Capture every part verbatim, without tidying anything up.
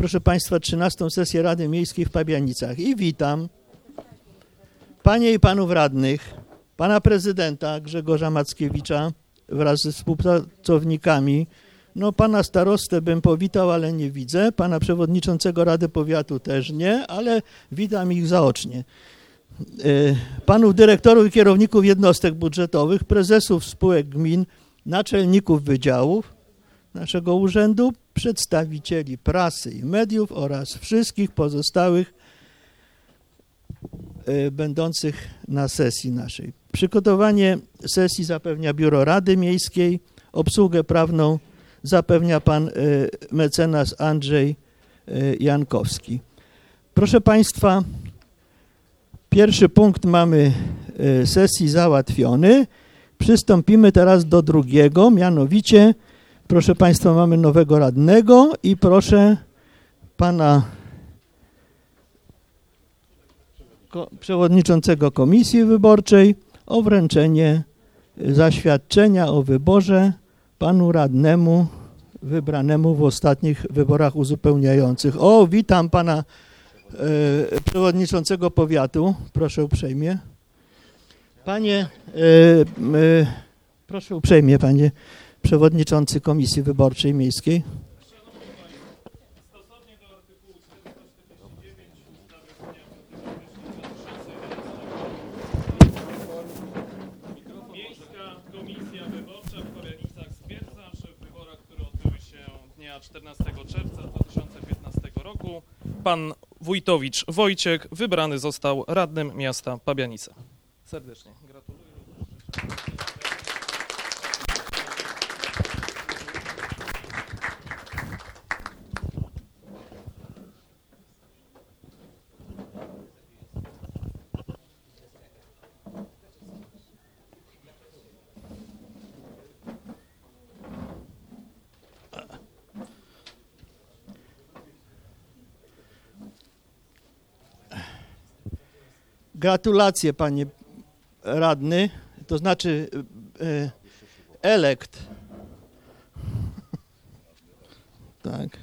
proszę Państwa, trzynastą sesję Rady Miejskiej w Pabianicach i witam Panie i Panów Radnych, Pana Prezydenta Grzegorza Mackiewicza wraz ze współpracownikami. No, Pana Starostę bym powitał, ale nie widzę. Pana Przewodniczącego Rady Powiatu też nie, ale witam ich zaocznie. Panów dyrektorów i kierowników jednostek budżetowych, prezesów spółek gmin, naczelników wydziałów naszego urzędu, przedstawicieli prasy i mediów oraz wszystkich pozostałych będących na sesji naszej. Przygotowanie sesji zapewnia Biuro Rady Miejskiej, obsługę prawną zapewnia pan mecenas Andrzej Jankowski. Proszę Państwa, pierwszy punkt mamy sesji załatwiony. Przystąpimy teraz do drugiego, mianowicie, proszę Państwa, mamy nowego radnego i proszę pana przewodniczącego komisji wyborczej o wręczenie zaświadczenia o wyborze panu radnemu wybranemu w ostatnich wyborach uzupełniających. O, witam pana e, przewodniczącego powiatu. Proszę uprzejmie. Panie, e, e, proszę uprzejmie, panie przewodniczący Komisji Wyborczej Miejskiej. czternastego czerwca dwa tysiące piętnastego roku pan Wójtowicz Wojciech wybrany został radnym miasta Pabianice. Serdecznie gratuluję. Gratulacje, panie radny, to znaczy e, elekt. Tak.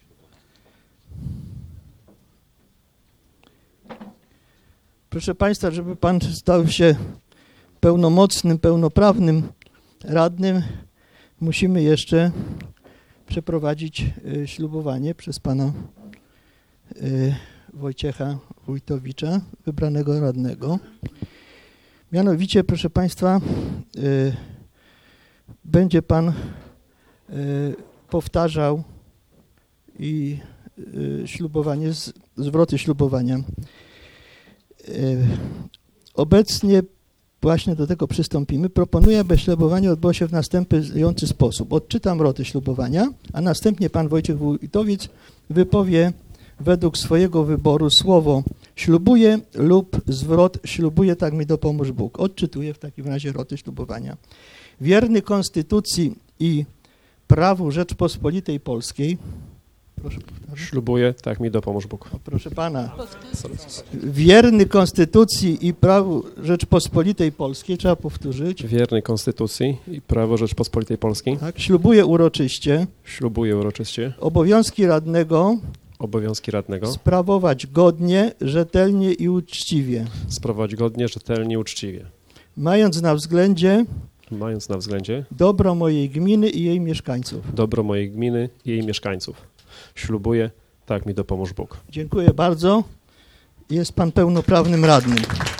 Proszę Państwa, żeby pan stał się pełnomocnym, pełnoprawnym radnym, musimy jeszcze przeprowadzić e, ślubowanie przez pana e, Wojciecha Wójtowicza, wybranego radnego. Mianowicie, proszę Państwa, y, będzie pan y, powtarzał i y, ślubowanie, z, zwroty ślubowania. Y, obecnie właśnie do tego przystąpimy. Proponuję, aby ślubowanie odbyło się w następujący sposób. Odczytam roty ślubowania, a następnie pan Wojciech Wójtowicz wypowie według swojego wyboru słowo ślubuję lub zwrot ślubuję, tak mi dopomóż Bóg. Odczytuję w takim razie roty ślubowania. Wierny Konstytucji i prawu Rzeczpospolitej Polskiej. Proszę powtarzać. Ślubuję, tak mi dopomóż Bóg. O, proszę pana. Wierny Konstytucji i prawu Rzeczpospolitej Polskiej. Trzeba powtórzyć. Wierny Konstytucji i prawo Rzeczpospolitej Polskiej. Tak. Ślubuję uroczyście. Ślubuję uroczyście. Obowiązki radnego. Obowiązki radnego. Sprawować godnie, rzetelnie i uczciwie. Sprawować godnie, rzetelnie i uczciwie. Mając na względzie. Mając na względzie. Dobro mojej gminy i jej mieszkańców. Dobro mojej gminy i jej mieszkańców. Ślubuję, tak mi dopomóż Bóg. Dziękuję bardzo. Jest pan pełnoprawnym radnym.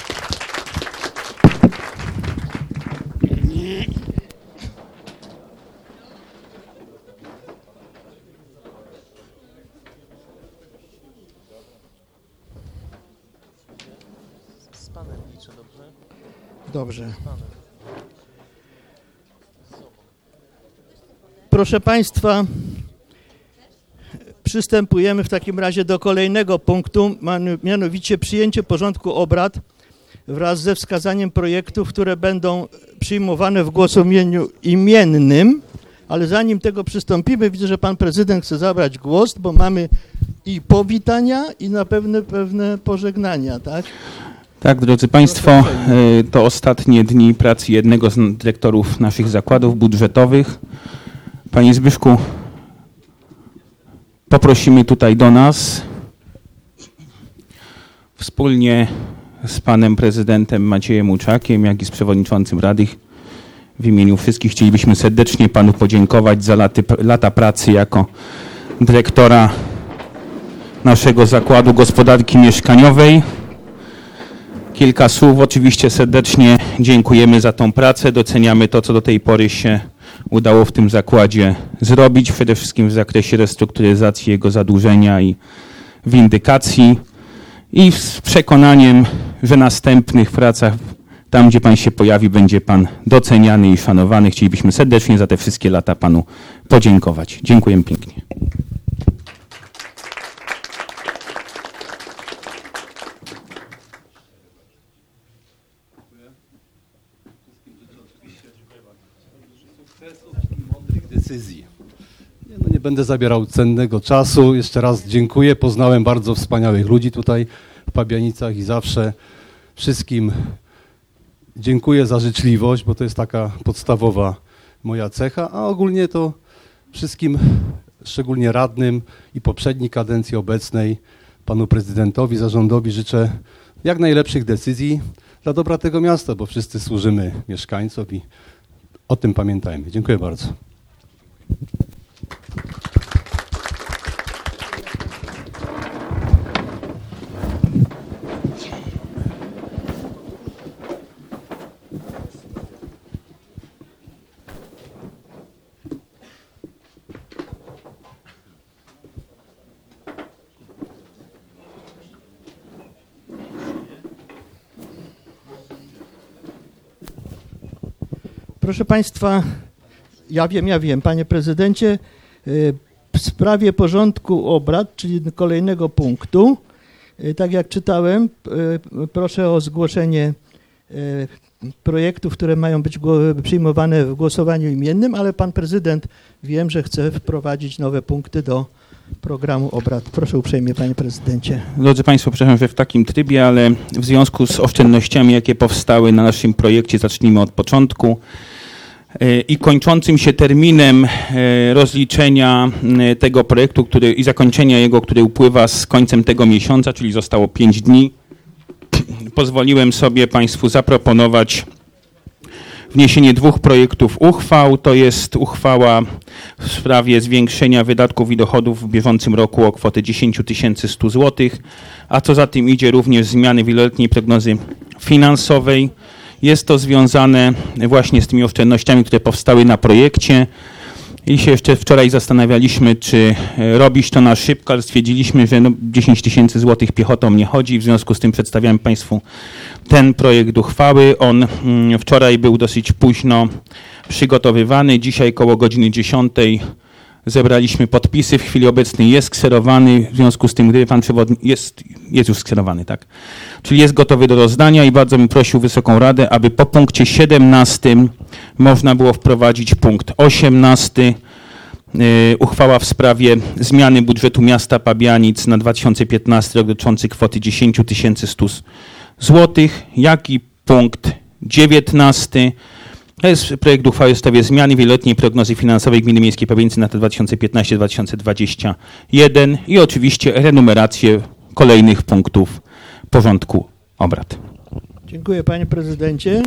Dobrze. Proszę Państwa, przystępujemy w takim razie do kolejnego punktu, mianowicie przyjęcie porządku obrad wraz ze wskazaniem projektów, które będą przyjmowane w głosowaniu imiennym, ale zanim tego przystąpimy, widzę, że pan prezydent chce zabrać głos, bo mamy i powitania, i na pewne pewne pożegnania, tak? Tak, drodzy Państwo, to ostatnie dni pracy jednego z dyrektorów naszych zakładów budżetowych. Panie Zbyszku, poprosimy tutaj do nas wspólnie z panem prezydentem Maciejem Łuczakiem, jak i z przewodniczącym Rady. W imieniu wszystkich chcielibyśmy serdecznie panu podziękować za laty, lata pracy jako dyrektora naszego Zakładu Gospodarki Mieszkaniowej. Kilka słów. Oczywiście serdecznie dziękujemy za tą pracę. Doceniamy to, co do tej pory się udało w tym zakładzie zrobić, przede wszystkim w zakresie restrukturyzacji jego zadłużenia i windykacji. I z przekonaniem, że w następnych pracach, tam gdzie pan się pojawi, będzie pan doceniany i szanowany. Chcielibyśmy serdecznie za te wszystkie lata panu podziękować. Dziękuję pięknie. Decyzji. Nie, no nie będę zabierał cennego czasu. Jeszcze raz dziękuję. Poznałem bardzo wspaniałych ludzi tutaj w Pabianicach i zawsze wszystkim dziękuję za życzliwość, bo to jest taka podstawowa moja cecha, a ogólnie to wszystkim, szczególnie radnym i poprzedniej kadencji obecnej, panu prezydentowi, zarządowi życzę jak najlepszych decyzji dla dobra tego miasta, bo wszyscy służymy mieszkańcom i o tym pamiętajmy. Dziękuję bardzo. Proszę Państwa, ja wiem, ja wiem, Panie Prezydencie, w sprawie porządku obrad, czyli kolejnego punktu, tak jak czytałem, proszę o zgłoszenie projektów, które mają być przyjmowane w głosowaniu imiennym, ale Pan Prezydent wiem, że chce wprowadzić nowe punkty do programu obrad. Proszę uprzejmie, Panie Prezydencie. Drodzy Państwo, przepraszam, że w takim trybie, ale w związku z oszczędnościami, jakie powstały na naszym projekcie, zacznijmy od początku. I kończącym się terminem rozliczenia tego projektu który, i zakończenia jego, który upływa z końcem tego miesiąca, czyli zostało pięć dni, pozwoliłem sobie Państwu zaproponować wniesienie dwóch projektów uchwał. To jest uchwała w sprawie zwiększenia wydatków i dochodów w bieżącym roku o kwotę dziesięć tysięcy sto złotych, a co za tym idzie również zmiany wieloletniej prognozy finansowej. Jest to związane właśnie z tymi oszczędnościami, które powstały na projekcie. I się jeszcze wczoraj zastanawialiśmy, czy robić to na szybko, ale stwierdziliśmy, że no dziesięć tysięcy złotych piechotą nie chodzi. W związku z tym przedstawiam Państwu ten projekt uchwały. On wczoraj był dosyć późno przygotowywany. Dzisiaj koło godziny dziesiątej zebraliśmy podpisy. W chwili obecnej jest kserowany. W związku z tym, gdyby Pan Przewodniczący... Jest, jest już skserowany, tak? Czyli jest gotowy do rozdania i bardzo bym prosił Wysoką Radę, aby po punkcie siedemnastym można było wprowadzić punkt osiemnasty. Yy, uchwała w sprawie zmiany budżetu miasta Pabianic na dwa tysiące piętnasty rok dotyczący kwoty dziesięć tysięcy sto złotych, jak i punkt dziewiętnasty. To jest projekt uchwały w sprawie zmiany wieloletniej prognozy finansowej Gminy Miejskiej Pabianice na lata dwa tysiące piętnasty do dwa tysiące dwudziestego pierwszego i oczywiście renumerację kolejnych punktów porządku obrad. Dziękuję, Panie Prezydencie.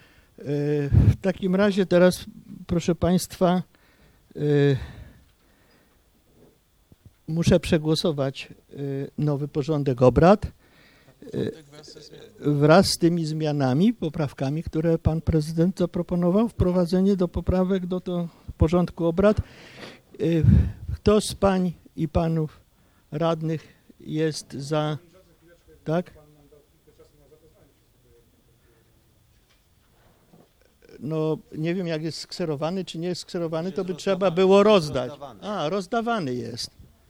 W takim razie teraz, proszę Państwa, muszę przegłosować nowy porządek obrad wraz z tymi zmianami, poprawkami, które Pan Prezydent zaproponował, wprowadzenie do poprawek do, do porządku obrad. Kto z Pań i Panów radnych jest za... Tak? No nie wiem, jak jest skserowany, czy nie jest skserowany, to by trzeba było rozdać. A, rozdawany jest.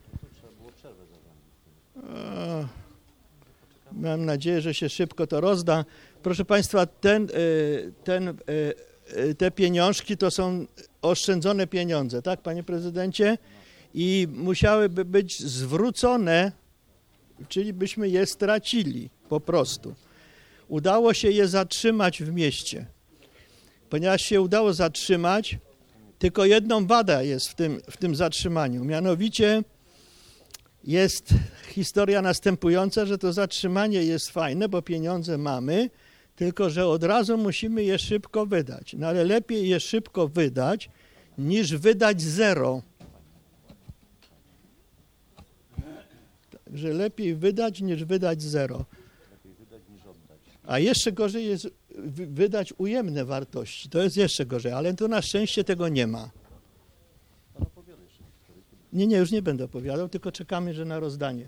A, mam nadzieję, że się szybko to rozda. Proszę Państwa, ten, ten, te pieniążki to są oszczędzone pieniądze, tak, Panie Prezydencie? I musiałyby być zwrócone, czyli byśmy je stracili po prostu. Udało się je zatrzymać w mieście. Ponieważ się udało zatrzymać, tylko jedną wadę jest w tym, w tym zatrzymaniu. Mianowicie jest historia następująca, że to zatrzymanie jest fajne, bo pieniądze mamy, tylko że od razu musimy je szybko wydać. No ale lepiej je szybko wydać, niż wydać zero. Także lepiej wydać, niż wydać zero. A jeszcze gorzej jest wydać ujemne wartości. To jest jeszcze gorzej, ale tu na szczęście tego nie ma. Nie, nie, już nie będę opowiadał, tylko czekamy, że na rozdanie.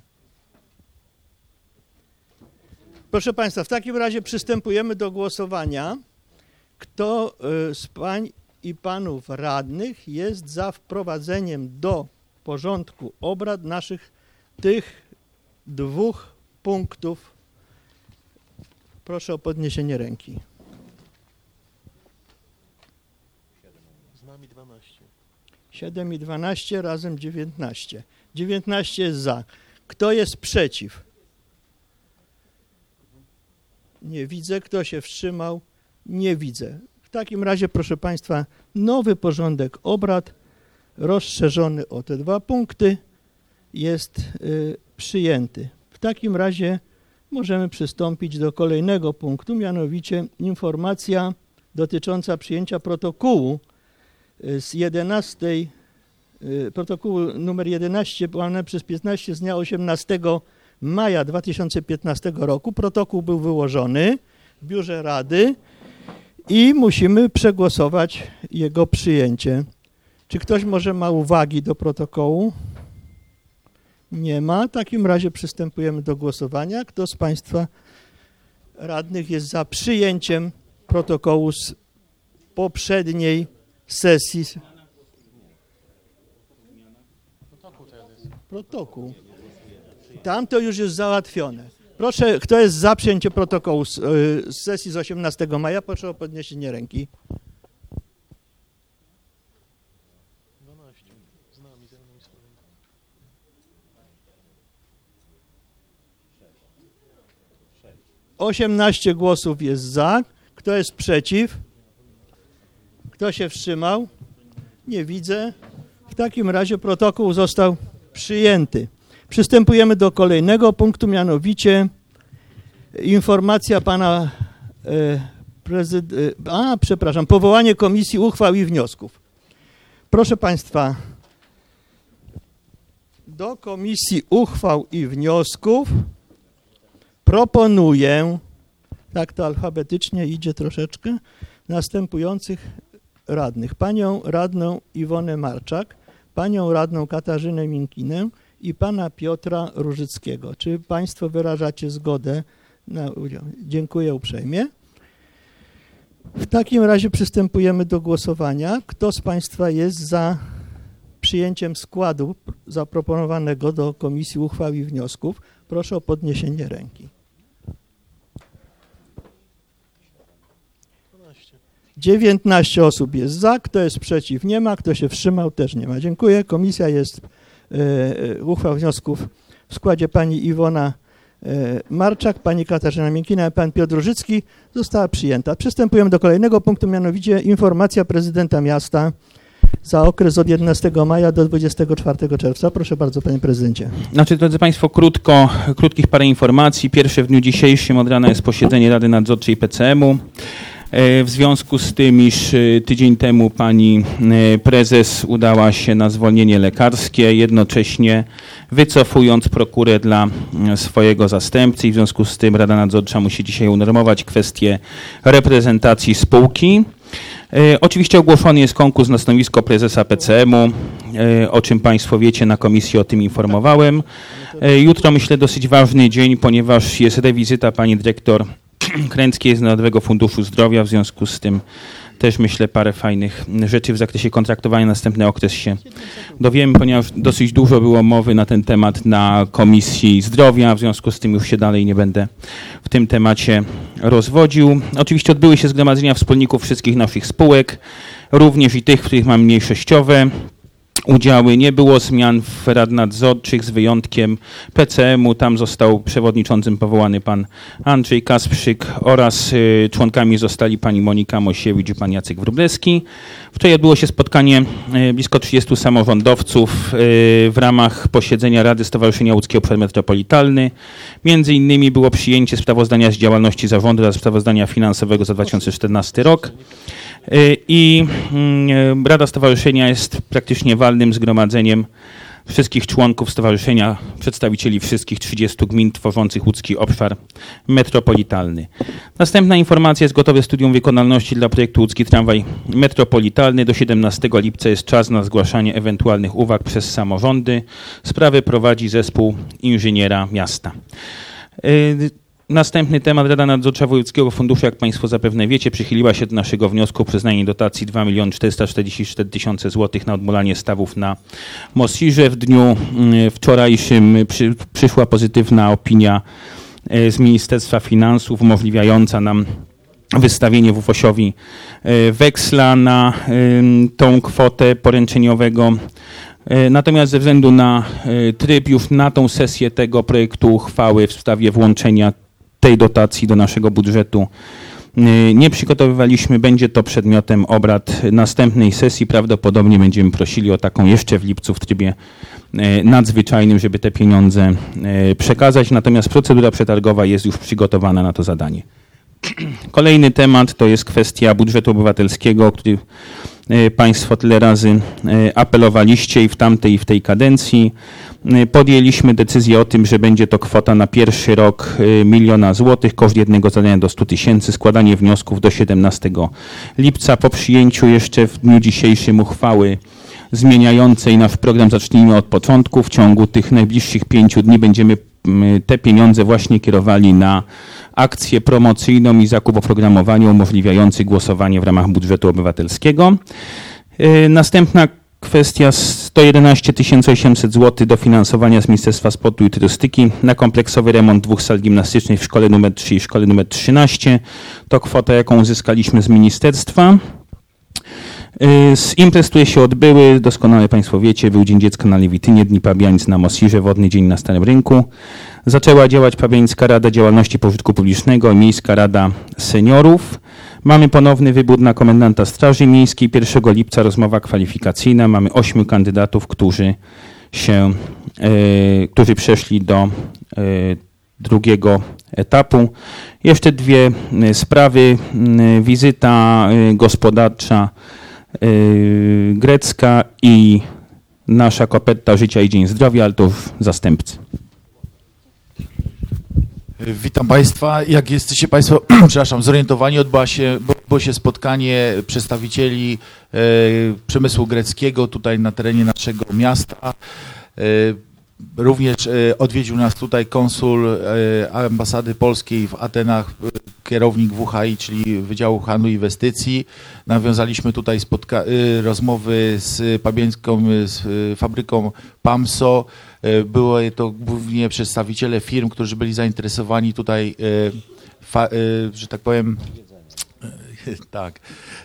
Proszę Państwa, w takim razie przystępujemy do głosowania. Kto z pań i panów radnych jest za wprowadzeniem do porządku obrad naszych tych dwóch punktów? Proszę o podniesienie ręki. Z nami dwanaście. siedem i dwanaście razem dziewiętnaście. dziewiętnaście jest za. Kto jest przeciw? Nie widzę. Kto się wstrzymał? Nie widzę. W takim razie, proszę Państwa, nowy porządek obrad rozszerzony o te dwa punkty jest y, przyjęty. W takim razie możemy przystąpić do kolejnego punktu, mianowicie informacja dotycząca przyjęcia protokołu z jedenastej, protokołu numer jedenaście, łamane przez piętnaście z dnia osiemnastego maja dwa tysiące piętnastego roku. Protokół był wyłożony w biurze Rady i musimy przegłosować jego przyjęcie. Czy ktoś może ma uwagi do protokołu? Nie ma. W takim razie przystępujemy do głosowania. Kto z Państwa radnych jest za przyjęciem protokołu z poprzedniej sesji? Protokół. Tam to już jest załatwione. Proszę, kto jest za przyjęciem protokołu z, z sesji z osiemnastego maja? Proszę o podniesienie ręki. dwanaście. Z nami, z nami swoimi. osiemnaście głosów jest za. Kto jest przeciw? Kto się wstrzymał? Nie widzę. W takim razie protokół został przyjęty. Przystępujemy do kolejnego punktu, mianowicie informacja pana e, prezydenta, a przepraszam, powołanie komisji uchwał i wniosków. Proszę Państwa, do komisji uchwał i wniosków proponuję, tak to alfabetycznie idzie troszeczkę, następujących radnych. Panią radną Iwonę Marczak, panią radną Katarzynę Minkinę i pana Piotra Różyckiego. Czy Państwo wyrażacie zgodę na udział? Dziękuję uprzejmie. W takim razie przystępujemy do głosowania. Kto z Państwa jest za przyjęciem składu zaproponowanego do Komisji Uchwał i Wniosków? Proszę o podniesienie ręki. dziewiętnaście osób jest za, kto jest przeciw? Nie ma, kto się wstrzymał? Też nie ma. Dziękuję. Komisja jest e, uchwał wniosków w składzie pani Iwona e, Marczak, pani Katarzyna Miękina i pan Piotr Różycki została przyjęta. Przystępujemy do kolejnego punktu, mianowicie informacja prezydenta miasta za okres od jedenastego maja do dwudziestego czwartego czerwca. Proszę bardzo, panie prezydencie. Znaczy, drodzy Państwo, krótko, krótkich parę informacji. Pierwsze w dniu dzisiejszym od rana jest posiedzenie Rady Nadzorczej P C M-u. W związku z tym, iż tydzień temu pani prezes udała się na zwolnienie lekarskie, jednocześnie wycofując prokurę dla swojego zastępcy, i w związku z tym Rada Nadzorcza musi dzisiaj unormować kwestię reprezentacji spółki. Oczywiście ogłoszony jest konkurs na stanowisko prezesa P C M-u, o czym Państwo wiecie, na komisji o tym informowałem. Jutro, myślę, dosyć ważny dzień, ponieważ jest rewizyta pani dyrektor Kręckiej z Narodowego Funduszu Zdrowia, w związku z tym też, myślę, parę fajnych rzeczy w zakresie kontraktowania. Następny okres się dowiemy, ponieważ dosyć dużo było mowy na ten temat na Komisji Zdrowia, w związku z tym już się dalej nie będę w tym temacie rozwodził. Oczywiście odbyły się zgromadzenia wspólników wszystkich naszych spółek, również i tych, w których mam mniejszościowe udziały. Nie było zmian w rad nadzorczych z wyjątkiem P C M u. Tam został przewodniczącym powołany pan Andrzej Kasprzyk oraz y, członkami zostali pani Monika Mosiewicz i pan Jacek Wróblewski. Wczoraj odbyło się spotkanie y, blisko trzydziestu samorządowców y, w ramach posiedzenia Rady Stowarzyszenia Łódzki Obszar Metropolitalny. Między innymi było przyjęcie sprawozdania z działalności zarządu oraz sprawozdania finansowego za dwa tysiące czternasty rok. I Rada Stowarzyszenia jest praktycznie walnym zgromadzeniem wszystkich członków stowarzyszenia, przedstawicieli wszystkich trzydziestu gmin tworzących łódzki obszar metropolitalny. Następna informacja: jest gotowe studium wykonalności dla projektu Łódzki Tramwaj Metropolitalny. Do siedemnastego lipca jest czas na zgłaszanie ewentualnych uwag przez samorządy. Sprawę prowadzi zespół inżyniera miasta. Następny temat. Rada Nadzorcza Wojewódzkiego Funduszu, jak Państwo zapewne wiecie, przychyliła się do naszego wniosku o przyznanie dotacji dwa miliony czterysta czterdzieści cztery tysiące złotych na odmulanie stawów na Mosirze. W dniu wczorajszym przy, przyszła pozytywna opinia z Ministerstwa Finansów umożliwiająca nam wystawienie W U F O-siowi weksla na tą kwotę poręczeniowego. Natomiast ze względu na tryb już na tą sesję tego projektu uchwały w sprawie włączenia tej dotacji do naszego budżetu nie przygotowywaliśmy. Będzie to przedmiotem obrad następnej sesji. Prawdopodobnie będziemy prosili o taką jeszcze w lipcu w trybie nadzwyczajnym, żeby te pieniądze przekazać. Natomiast procedura przetargowa jest już przygotowana na to zadanie. Kolejny temat to jest kwestia budżetu obywatelskiego, o który Państwo tyle razy apelowaliście i w tamtej i w tej kadencji. Podjęliśmy decyzję o tym, że będzie to kwota na pierwszy rok miliona złotych, koszt jednego zadania do stu tysięcy, składanie wniosków do siedemnastego lipca. Po przyjęciu jeszcze w dniu dzisiejszym uchwały zmieniającej nasz program Zacznijmy od początku, w ciągu tych najbliższych pięciu dni będziemy te pieniądze właśnie kierowali na akcję promocyjną i zakup oprogramowania umożliwiający głosowanie w ramach budżetu obywatelskiego. Następna kwestia: sto jedenaście tysięcy osiemset złotych dofinansowania z Ministerstwa Sportu i Turystyki na kompleksowy remont dwóch sal gimnastycznych w szkole numer trzy i szkole numer trzynaście. To kwota, jaką uzyskaliśmy z ministerstwa. Z imprez, które się odbyły, doskonale Państwo wiecie, był Dzień Dziecka na Lewitynie, Dni Pabianic na Mosirze, Wodny Dzień na Starym Rynku. Zaczęła działać Pabianicka Rada Działalności Pożytku Publicznego i Miejska Rada Seniorów. Mamy ponowny wybór na komendanta Straży Miejskiej. pierwszego lipca rozmowa kwalifikacyjna. Mamy ośmiu kandydatów, którzy się, e, którzy przeszli do e, drugiego etapu. Jeszcze dwie sprawy. Wizyta gospodarcza grecka i nasza koperta Życia i Dzień Zdrowia, ale to już zastępcy. Witam Państwa. Jak jesteście Państwo, przepraszam, zorientowani, odbyło się, odbyło się spotkanie przedstawicieli e, przemysłu greckiego tutaj na terenie naszego miasta. E, Również odwiedził nas tutaj konsul ambasady polskiej w Atenach, kierownik W H I, czyli Wydziału Handlu i Inwestycji. Nawiązaliśmy tutaj spotka- rozmowy z pabiańską z fabryką PAMSO. Były to głównie przedstawiciele firm, którzy byli zainteresowani tutaj, fa- że tak powiem, tak,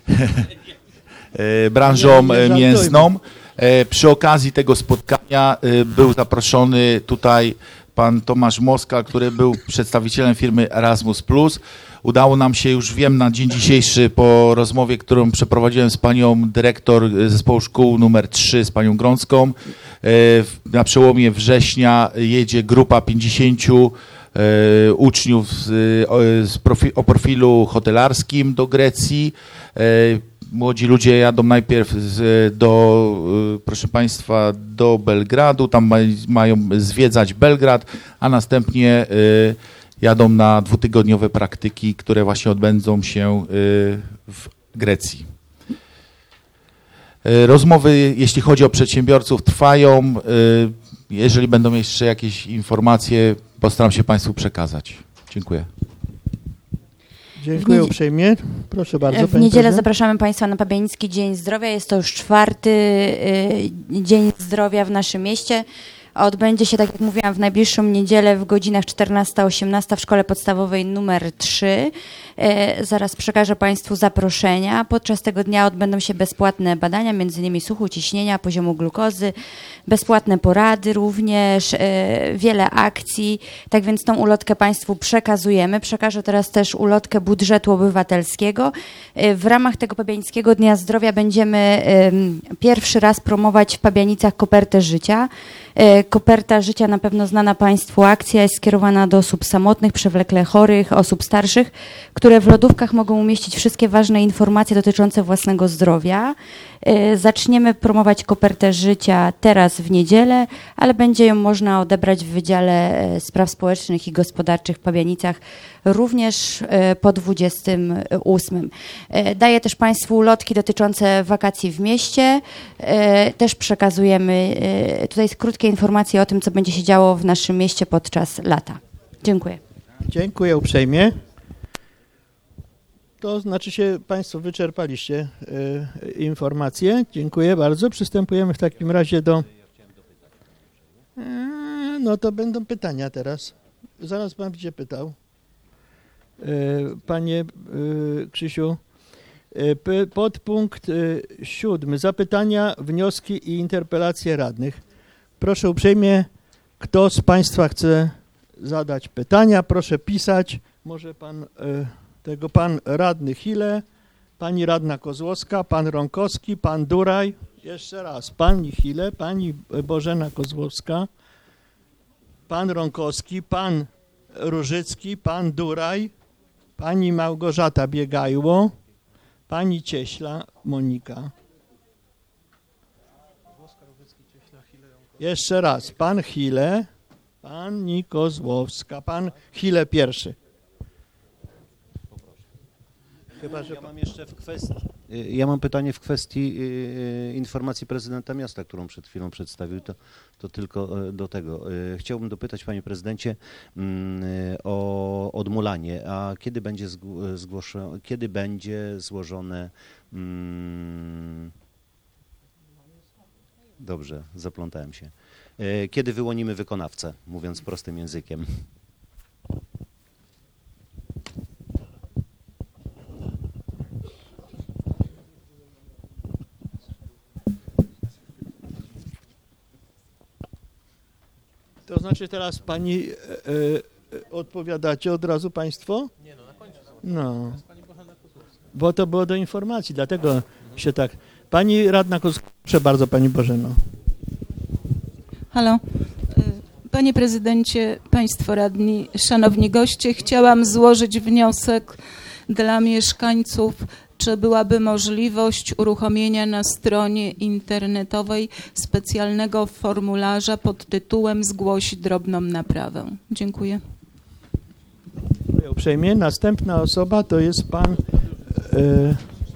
branżą mięsną. Przy okazji tego spotkania był zaproszony tutaj pan Tomasz Moskal, który był przedstawicielem firmy Erasmus plus. Udało nam się już, wiem, na dzień dzisiejszy po rozmowie, którą przeprowadziłem z panią dyrektor zespołu szkół numer trzy, z panią Grącką. Na przełomie września jedzie grupa pięćdziesięciu uczniów z profi- o profilu hotelarskim do Grecji. Młodzi ludzie jadą najpierw z, do, proszę Państwa, do Belgradu, tam ma, mają zwiedzać Belgrad, a następnie y, jadą na dwutygodniowe praktyki, które właśnie odbędą się y, w Grecji. Y, rozmowy, jeśli chodzi o przedsiębiorców, trwają. Y, jeżeli będą jeszcze jakieś informacje, postaram się Państwu przekazać. Dziękuję. Dziękuję W niedzie- uprzejmie. Proszę bardzo. W pani niedzielę prezydent. zapraszamy Państwa na Pabianicki Dzień Zdrowia. Jest to już czwarty y, Dzień Zdrowia w naszym mieście. Odbędzie się, tak jak mówiłam, w najbliższą niedzielę w godzinach czternasta osiemnasta w Szkole Podstawowej numer trzy. Zaraz przekażę Państwu zaproszenia. Podczas tego dnia odbędą się bezpłatne badania, między innymi słuchu, ciśnienia, poziomu glukozy, bezpłatne porady również, wiele akcji. Tak więc tą ulotkę Państwu przekazujemy. Przekażę teraz też ulotkę budżetu obywatelskiego. W ramach tego Pabianickiego Dnia Zdrowia będziemy pierwszy raz promować w Pabianicach kopertę życia. Koperta życia, na pewno znana Państwu akcja, jest skierowana do osób samotnych, przewlekle chorych, osób starszych, które w lodówkach mogą umieścić wszystkie ważne informacje dotyczące własnego zdrowia. Zaczniemy promować kopertę życia teraz w niedzielę, ale będzie ją można odebrać w Wydziale Spraw Społecznych i Gospodarczych w Pabianicach również po dwudziestym ósmym. Daję też Państwu ulotki dotyczące wakacji w mieście. Też przekazujemy tutaj krótkie informacje o tym, co będzie się działo w naszym mieście podczas lata. Dziękuję. Dziękuję uprzejmie. To znaczy się Państwo wyczerpaliście y, informacje. Dziękuję bardzo. Przystępujemy w takim razie do... E, no to będą pytania teraz. Zaraz Pan będzie pytał. Y, panie y, Krzysiu, y, podpunkt y, siódmy. Zapytania, wnioski i interpelacje radnych. Proszę uprzejmie, kto z Państwa chce zadać pytania, proszę pisać. Może Pan... Y, tego pan radny Chile, pani radna Kozłowska, pan Ronkowski, pan Duraj, jeszcze raz, pani Chile, pani Bożena Kozłowska, pan Ronkowski, pan Różycki, pan Duraj, pani Małgorzata Biegajło, pani Cieśla Monika. Jeszcze raz, pan Chile, pani Kozłowska, pan Chile pierwszy. Chyba, że... Ja mam jeszcze w kwestii, ja mam pytanie w kwestii informacji prezydenta miasta, którą przed chwilą przedstawił, to, to tylko do tego. Chciałbym dopytać, panie prezydencie, o odmulanie, a kiedy będzie zgłoszone, kiedy będzie złożone, dobrze, zaplątałem się, kiedy wyłonimy wykonawcę, mówiąc prostym językiem. To znaczy teraz pani e, e, odpowiadacie od razu Państwo? Nie, no na końcu. No, bo to było do informacji, dlatego się tak... Pani radna Kozłowska, proszę bardzo, pani Bożeno. Halo. Panie prezydencie, państwo radni, szanowni goście, chciałam złożyć wniosek dla mieszkańców, czy byłaby możliwość uruchomienia na stronie internetowej specjalnego formularza pod tytułem Zgłoś drobną naprawę. Dziękuję. Dziękuję uprzejmie. Następna osoba to jest pan e,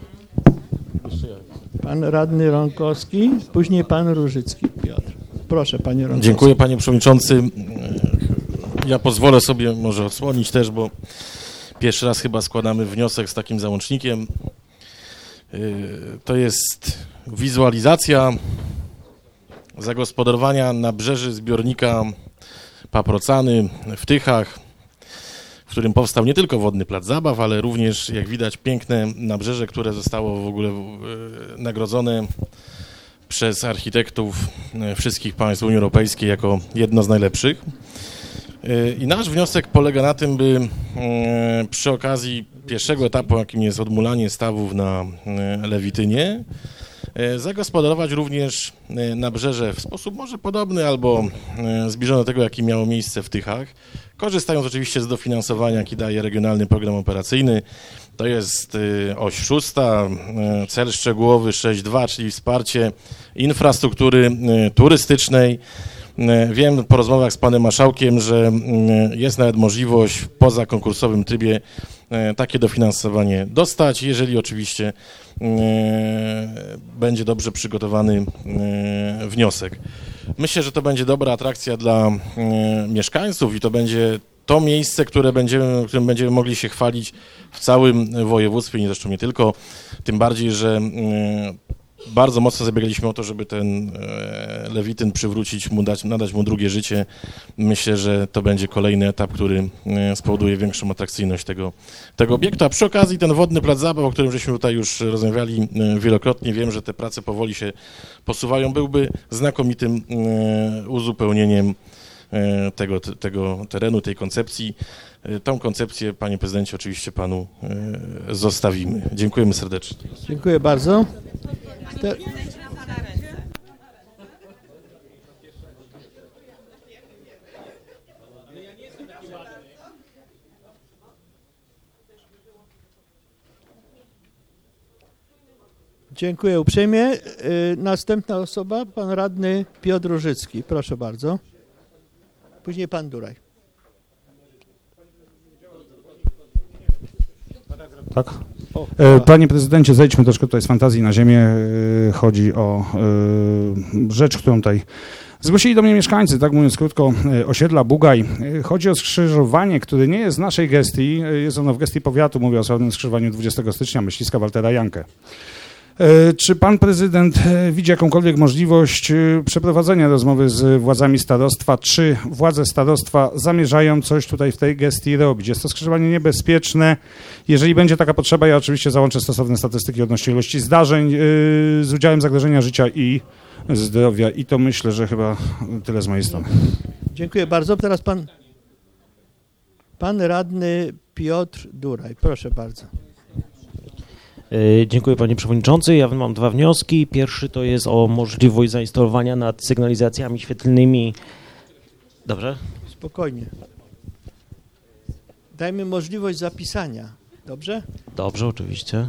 pan radny Ronkowski, później pan Różycki Piotr. Proszę, panie Ronkowski. Dziękuję, panie przewodniczący. Ja pozwolę sobie może odsłonić też, bo pierwszy raz chyba składamy wniosek z takim załącznikiem. To jest wizualizacja zagospodarowania nabrzeży zbiornika Paprocany w Tychach, w którym powstał nie tylko wodny plac zabaw, ale również, jak widać, piękne nabrzeże, które zostało w ogóle nagrodzone przez architektów wszystkich państw Unii Europejskiej jako jedno z najlepszych. I nasz wniosek polega na tym, by przy okazji pierwszego etapu, jakim jest odmulanie stawów na Lewitynie, zagospodarować również nabrzeże w sposób może podobny albo zbliżony do tego, jaki miało miejsce w Tychach, korzystając oczywiście z dofinansowania, jaki daje Regionalny Program Operacyjny. To jest oś szósta, cel szczegółowy sześć dwa, czyli wsparcie infrastruktury turystycznej. Wiem po rozmowach z panem marszałkiem, że jest nawet możliwość w pozakonkursowym trybie takie dofinansowanie dostać, jeżeli oczywiście będzie dobrze przygotowany wniosek. Myślę, że to będzie dobra atrakcja dla mieszkańców i to będzie to miejsce, które będziemy, którym będziemy mogli się chwalić w całym województwie, zresztą nie tylko, tym bardziej, że bardzo mocno zabiegaliśmy o to, żeby ten Lewityn przywrócić, mu dać, nadać mu drugie życie. Myślę, że to będzie kolejny etap, który spowoduje większą atrakcyjność tego, tego obiektu. A przy okazji ten wodny plac zabaw, o którym żeśmy tutaj już rozmawiali wielokrotnie, wiem, że te prace powoli się posuwają, byłby znakomitym uzupełnieniem tego, tego terenu, tej koncepcji. Tą koncepcję, panie prezydencie, oczywiście panu zostawimy. Dziękujemy serdecznie. Dziękuję bardzo. Te... Dziękuję uprzejmie. Następna osoba, pan radny Piotr Różycki. Proszę bardzo. Później pan Duraj. Tak? Panie prezydencie, zejdźmy troszkę tutaj z fantazji na ziemię. Chodzi o rzecz, którą tutaj zgłosili do mnie mieszkańcy, tak mówiąc krótko, osiedla Bugaj. Chodzi o skrzyżowanie, które nie jest z naszej gestii, jest ono w gestii powiatu, mówię o sławnym skrzyżowaniu dwudziestego stycznia, myśliska Waltera Jankę. Czy pan prezydent widzi jakąkolwiek możliwość przeprowadzenia rozmowy z władzami starostwa? Czy władze starostwa zamierzają coś tutaj w tej gestii robić? Jest to skrzyżowanie niebezpieczne. Jeżeli będzie taka potrzeba, ja oczywiście załączę stosowne statystyki odnośnie ilości zdarzeń z udziałem zagrożenia życia i zdrowia. I to myślę, że chyba tyle z mojej strony. Dziękuję bardzo. Teraz pan, pan radny Piotr Duraj. Proszę bardzo. Dziękuję panie przewodniczący. Ja mam dwa wnioski. Pierwszy to jest o możliwość zainstalowania nad sygnalizacjami świetlnymi. Dobrze? Spokojnie. Dajmy możliwość zapisania. Dobrze? Dobrze, oczywiście.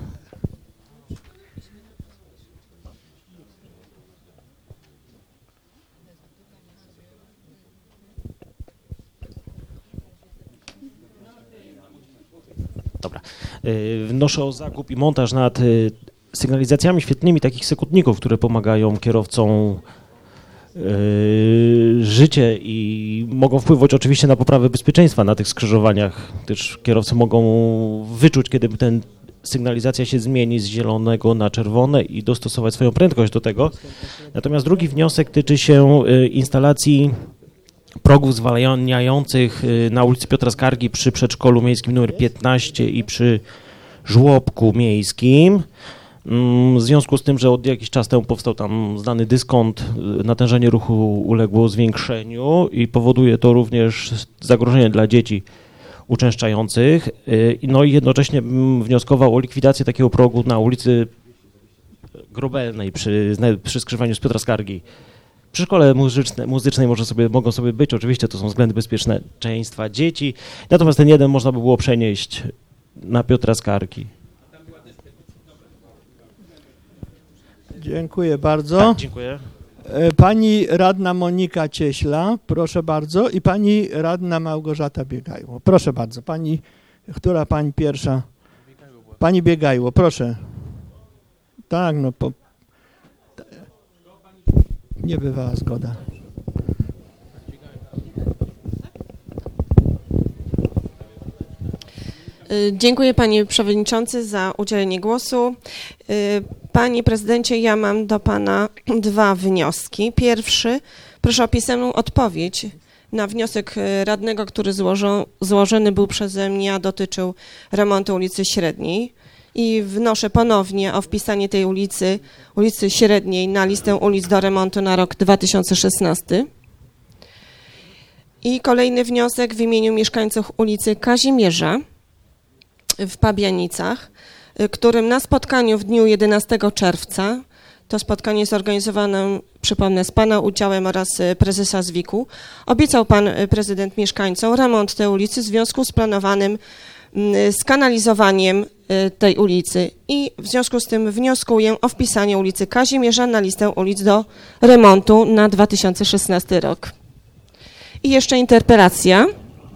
Dobra. Wnoszę o zakup i montaż nad sygnalizacjami świetlnymi takich sekundników, które pomagają kierowcom życie i mogą wpływać oczywiście na poprawę bezpieczeństwa na tych skrzyżowaniach. Też kierowcy mogą wyczuć, kiedy ten sygnalizacja się zmieni z zielonego na czerwone i dostosować swoją prędkość do tego. Natomiast drugi wniosek tyczy się instalacji progów zwalniających na ulicy Piotra Skargi przy przedszkolu miejskim numer piętnaście i przy żłobku miejskim. W związku z tym, że od jakiś czas temu powstał tam znany dyskont, natężenie ruchu uległo zwiększeniu i powoduje to również zagrożenie dla dzieci uczęszczających. No i jednocześnie wnioskował o likwidację takiego progu na ulicy Grobelnej przy, przy skrzyżowaniu z Piotra Skargi. Przy szkole muzycznej, muzycznej może sobie, mogą sobie być, oczywiście to są względy bezpieczeństwa dzieci, natomiast ten jeden można by było przenieść na Piotra Skargi. Dziękuję bardzo. Tak, dziękuję. Pani radna Monika Cieśla, proszę bardzo, i pani radna Małgorzata Biegajło. Proszę bardzo, pani, która pani pierwsza? Pani Biegajło, proszę. Tak, no po... Nie bywała zgoda. Dziękuję panie przewodniczący za udzielenie głosu. Panie prezydencie, ja mam do pana dwa wnioski. Pierwszy, proszę o pisemną odpowiedź na wniosek radnego, który złożą, złożony był przeze mnie, a dotyczył remontu ulicy Średniej. I wnoszę ponownie o wpisanie tej ulicy, ulicy Średniej na listę ulic do remontu na rok dwa tysiące szesnasty. I kolejny wniosek w imieniu mieszkańców ulicy Kazimierza w Pabianicach, którym na spotkaniu w dniu jedenastego czerwca, to spotkanie zorganizowane, przypomnę, z pana udziałem oraz prezesa zwiku, obiecał pan prezydent mieszkańcom remont tej ulicy w związku z planowanym skanalizowaniem tej ulicy i w związku z tym wnioskuję o wpisanie ulicy Kazimierza na listę ulic do remontu na dwa tysiące szesnasty rok. I jeszcze interpelacja.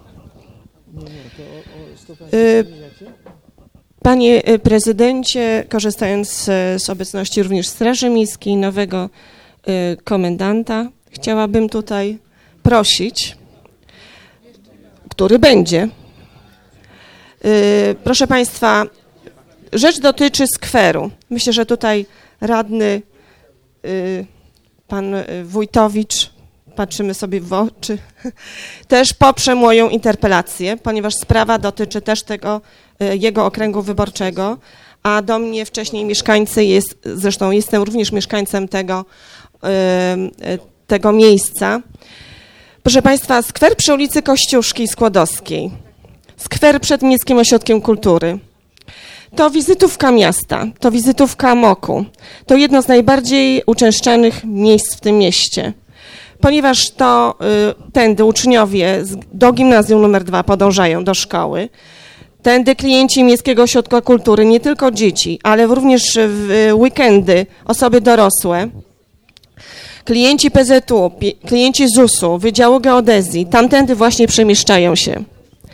Panie prezydencie, korzystając z, z obecności również Straży Miejskiej, nowego komendanta, chciałabym tutaj prosić, który będzie. Proszę państwa, rzecz dotyczy skweru. Myślę, że tutaj radny pan Wójtowicz, patrzymy sobie w oczy, też poprze moją interpelację, ponieważ sprawa dotyczy też tego jego okręgu wyborczego, a do mnie wcześniej mieszkańcy, jest, zresztą jestem również mieszkańcem tego, tego miejsca. Proszę Państwa, skwer przy ulicy Kościuszki Skłodowskiej, skwer przed Miejskim Ośrodkiem Kultury, to wizytówka miasta, to wizytówka M O K-u, to jedno z najbardziej uczęszczanych miejsc w tym mieście, ponieważ to y, tędy uczniowie z, do gimnazjum numer dwa podążają do szkoły, tędy klienci Miejskiego Ośrodka Kultury, nie tylko dzieci, ale również w weekendy osoby dorosłe, klienci P Z U, klienci Z U S-u, Wydziału Geodezji, tamtędy właśnie przemieszczają się.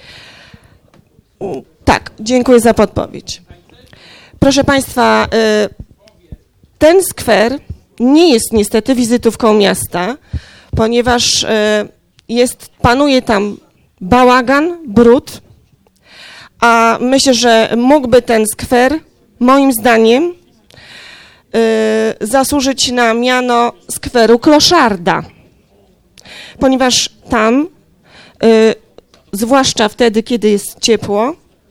Tak, dziękuję za podpowiedź. Proszę Państwa, ten skwer nie jest niestety wizytówką miasta, ponieważ jest, panuje tam bałagan, brud, a myślę, że mógłby ten skwer, moim zdaniem, zasłużyć na miano skweru kloszarda, ponieważ tam, zwłaszcza wtedy, kiedy jest ciepło,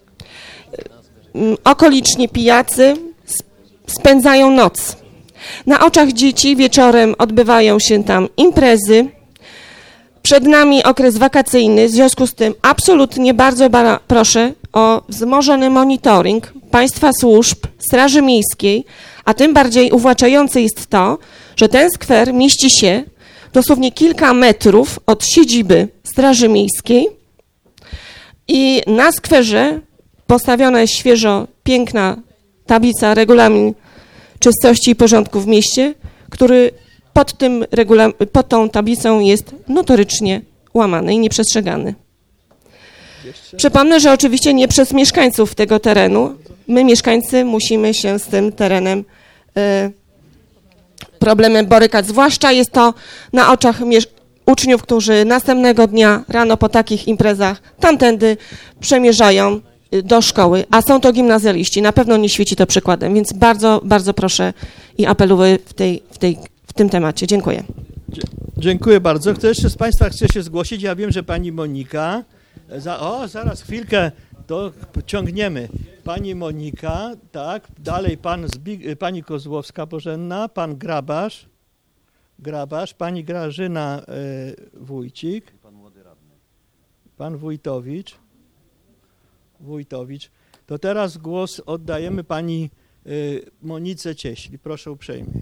okoliczni pijacy spędzają noc. Na oczach dzieci wieczorem odbywają się tam imprezy. Przed nami okres wakacyjny, w związku z tym absolutnie bardzo ba- proszę o wzmożony monitoring państwa służb, Straży Miejskiej, a tym bardziej uwłaczające jest to, że ten skwer mieści się dosłownie kilka metrów od siedziby Straży Miejskiej i na skwerze postawiona jest świeżo piękna tablica regulamin czystości i porządku w mieście, który pod, tym regula- pod tą tablicą jest notorycznie łamany i nieprzestrzegany. Przypomnę, że oczywiście nie przez mieszkańców tego terenu. My, mieszkańcy, musimy się z tym terenem, y, problemem borykać. Zwłaszcza jest to na oczach miesz- uczniów, którzy następnego dnia rano po takich imprezach tamtędy przemierzają do szkoły, a są to gimnazjaliści. Na pewno nie świeci to przykładem, więc bardzo, bardzo proszę i apeluję w, tej, w, tej, w tym temacie. Dziękuję. Dziękuję bardzo. Kto jeszcze z Państwa chce się zgłosić? Ja wiem, że Pani Monika. Za, o, zaraz chwilkę, to ciągniemy. Pani Monika, tak, dalej pan Zbig, Pani Kozłowska Bożenna, Pan Grabarz, Grabarz, Pani Grażyna y, Wójcik, Pan Wójtowicz, Wójtowicz. To teraz głos oddajemy Pani y, Monice Cieśli. Proszę uprzejmie.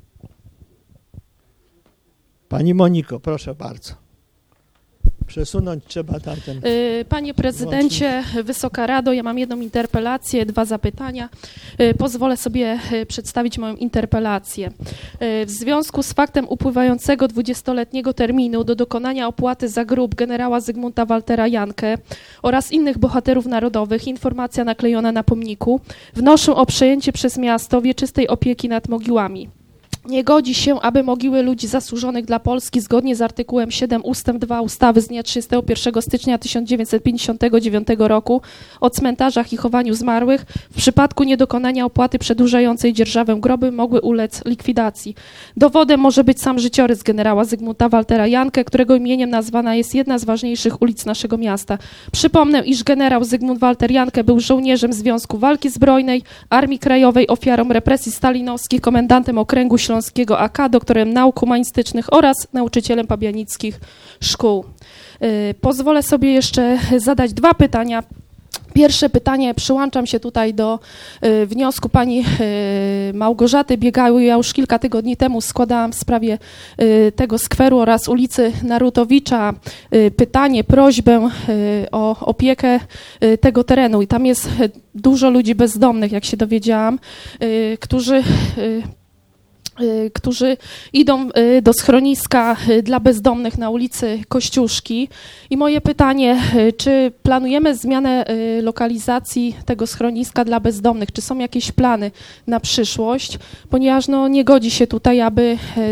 Pani Moniko, proszę bardzo. Przesunąć trzeba tamten. Panie prezydencie, Wysoka Rado, ja mam jedną interpelację, dwa zapytania. Pozwolę sobie przedstawić moją interpelację. W związku z faktem upływającego dwudziestoletniego terminu do dokonania opłaty za grób generała Zygmunta Waltera Jankę oraz innych bohaterów narodowych, informacja naklejona na pomniku, wnoszę o przejęcie przez miasto wieczystej opieki nad mogiłami. Nie godzi się, aby mogiły ludzi zasłużonych dla Polski zgodnie z artykułem siedem ustęp dwa ustawy z dnia trzydziestego pierwszego stycznia tysiąc dziewięćset pięćdziesiątego dziewiątego roku o cmentarzach i chowaniu zmarłych w przypadku niedokonania opłaty przedłużającej dzierżawę groby mogły ulec likwidacji. Dowodem może być sam życiorys generała Zygmunta Waltera Jankę, którego imieniem nazwana jest jedna z ważniejszych ulic naszego miasta. Przypomnę, iż generał Zygmunt Walter Jankę był żołnierzem Związku Walki Zbrojnej, Armii Krajowej, ofiarą represji stalinowskich, komendantem okręgu Śląskiego Śląskiego A K, doktorem nauk humanistycznych oraz nauczycielem pabianickich szkół. Pozwolę sobie jeszcze zadać dwa pytania. Pierwsze pytanie, przyłączam się tutaj do y, wniosku pani y, Małgorzaty Biegały. Ja już kilka tygodni temu składałam w sprawie y, tego skweru oraz ulicy Narutowicza y, pytanie, prośbę y, o opiekę y, tego terenu. I tam jest y, dużo ludzi bezdomnych, jak się dowiedziałam, y, którzy... Y, którzy idą do schroniska dla bezdomnych na ulicy Kościuszki. I moje pytanie, czy planujemy zmianę lokalizacji tego schroniska dla bezdomnych? Czy są jakieś plany na przyszłość? Ponieważ no, nie godzi się tutaj, aby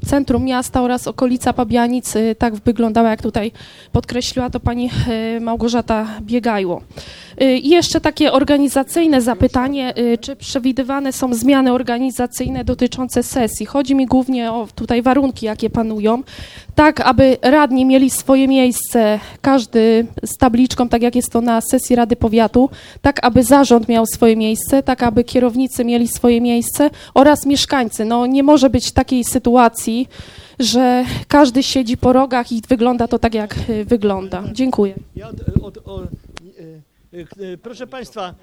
centrum miasta oraz okolica Pabianic tak wyglądała, jak tutaj podkreśliła to pani Małgorzata Biegajło. I jeszcze takie organizacyjne zapytanie, czy przewidywane są zmiany organizacyjne dotyczące sesji? Chodzi mi głównie o tutaj warunki, jakie panują, tak aby radni mieli swoje miejsce, każdy z tabliczką, tak jak jest to na sesji Rady Powiatu, tak aby zarząd miał swoje miejsce, tak aby kierownicy mieli swoje miejsce oraz mieszkańcy. No nie może być takiej sytuacji, że każdy siedzi po rogach i wygląda to tak, jak wygląda. Dziękuję. Ja od, od, od, proszę Państwa,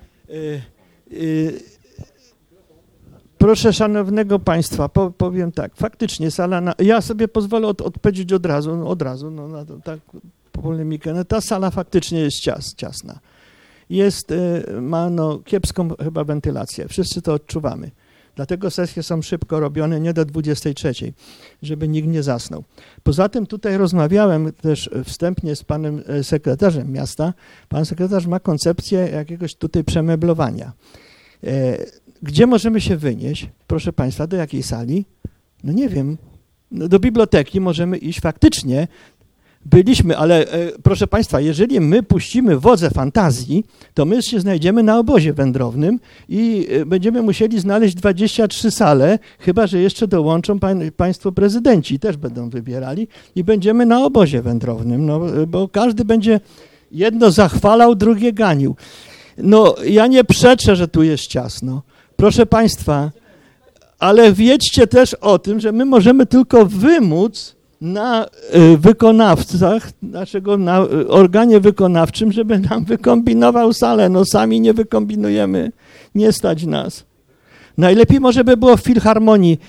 proszę Szanownego Państwa, powiem tak, faktycznie sala, na, ja sobie pozwolę od, odpowiedzieć od razu, no od razu, no na to, tak polemikę, no ta sala faktycznie jest cias, ciasna. Jest, ma no kiepską chyba wentylację, wszyscy to odczuwamy. Dlatego sesje są szybko robione, nie do dwudziestej trzeciej, żeby nikt nie zasnął. Poza tym tutaj rozmawiałem też wstępnie z panem sekretarzem miasta. Pan sekretarz ma koncepcję jakiegoś tutaj przemeblowania. Gdzie możemy się wynieść, proszę Państwa, do jakiej sali? No nie wiem, no do biblioteki możemy iść faktycznie. Byliśmy, ale e, proszę Państwa, jeżeli my puścimy wodze fantazji, to my się znajdziemy na obozie wędrownym i e, będziemy musieli znaleźć dwadzieścia trzy sale, chyba że jeszcze dołączą pań, Państwo prezydenci, też będą wybierali i będziemy na obozie wędrownym, no, bo każdy będzie jedno zachwalał, drugie ganił. No ja nie przeczę, że tu jest ciasno. Proszę Państwa, ale wiedzcie też o tym, że my możemy tylko wymóc na wykonawcach, naszego na organie wykonawczym, żeby nam wykombinował salę. No sami nie wykombinujemy, nie stać nas. Najlepiej może by było w filharmonii.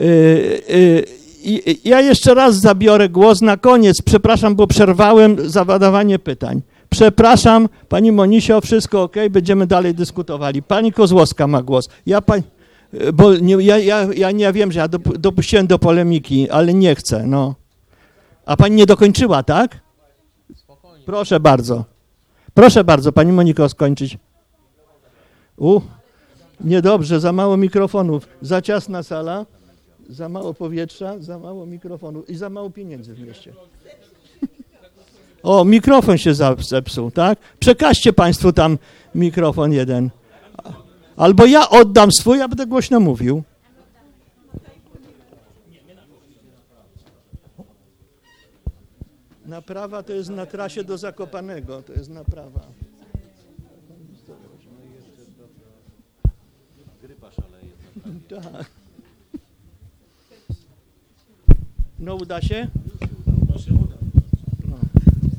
Ja jeszcze raz zabiorę głos na koniec. Przepraszam, bo przerwałem zadawanie pytań. Przepraszam, pani Monisio, wszystko ok, będziemy dalej dyskutowali. Pani Kozłowska ma głos. Ja pani, bo nie, ja, ja, ja nie wiem, że ja dopuściłem do polemiki, ale nie chcę, no. A pani nie dokończyła, tak? Proszę bardzo. Proszę bardzo, pani Moniko, skończyć. U, niedobrze, za mało mikrofonów, za ciasna sala, za mało powietrza, za mało mikrofonów i za mało pieniędzy w mieście. O, mikrofon się zepsuł, tak? Przekażcie Państwu tam mikrofon jeden. Albo ja oddam swój, a będę głośno mówił. Naprawa to jest na trasie do Zakopanego, to jest naprawa. Tak. No uda się? No.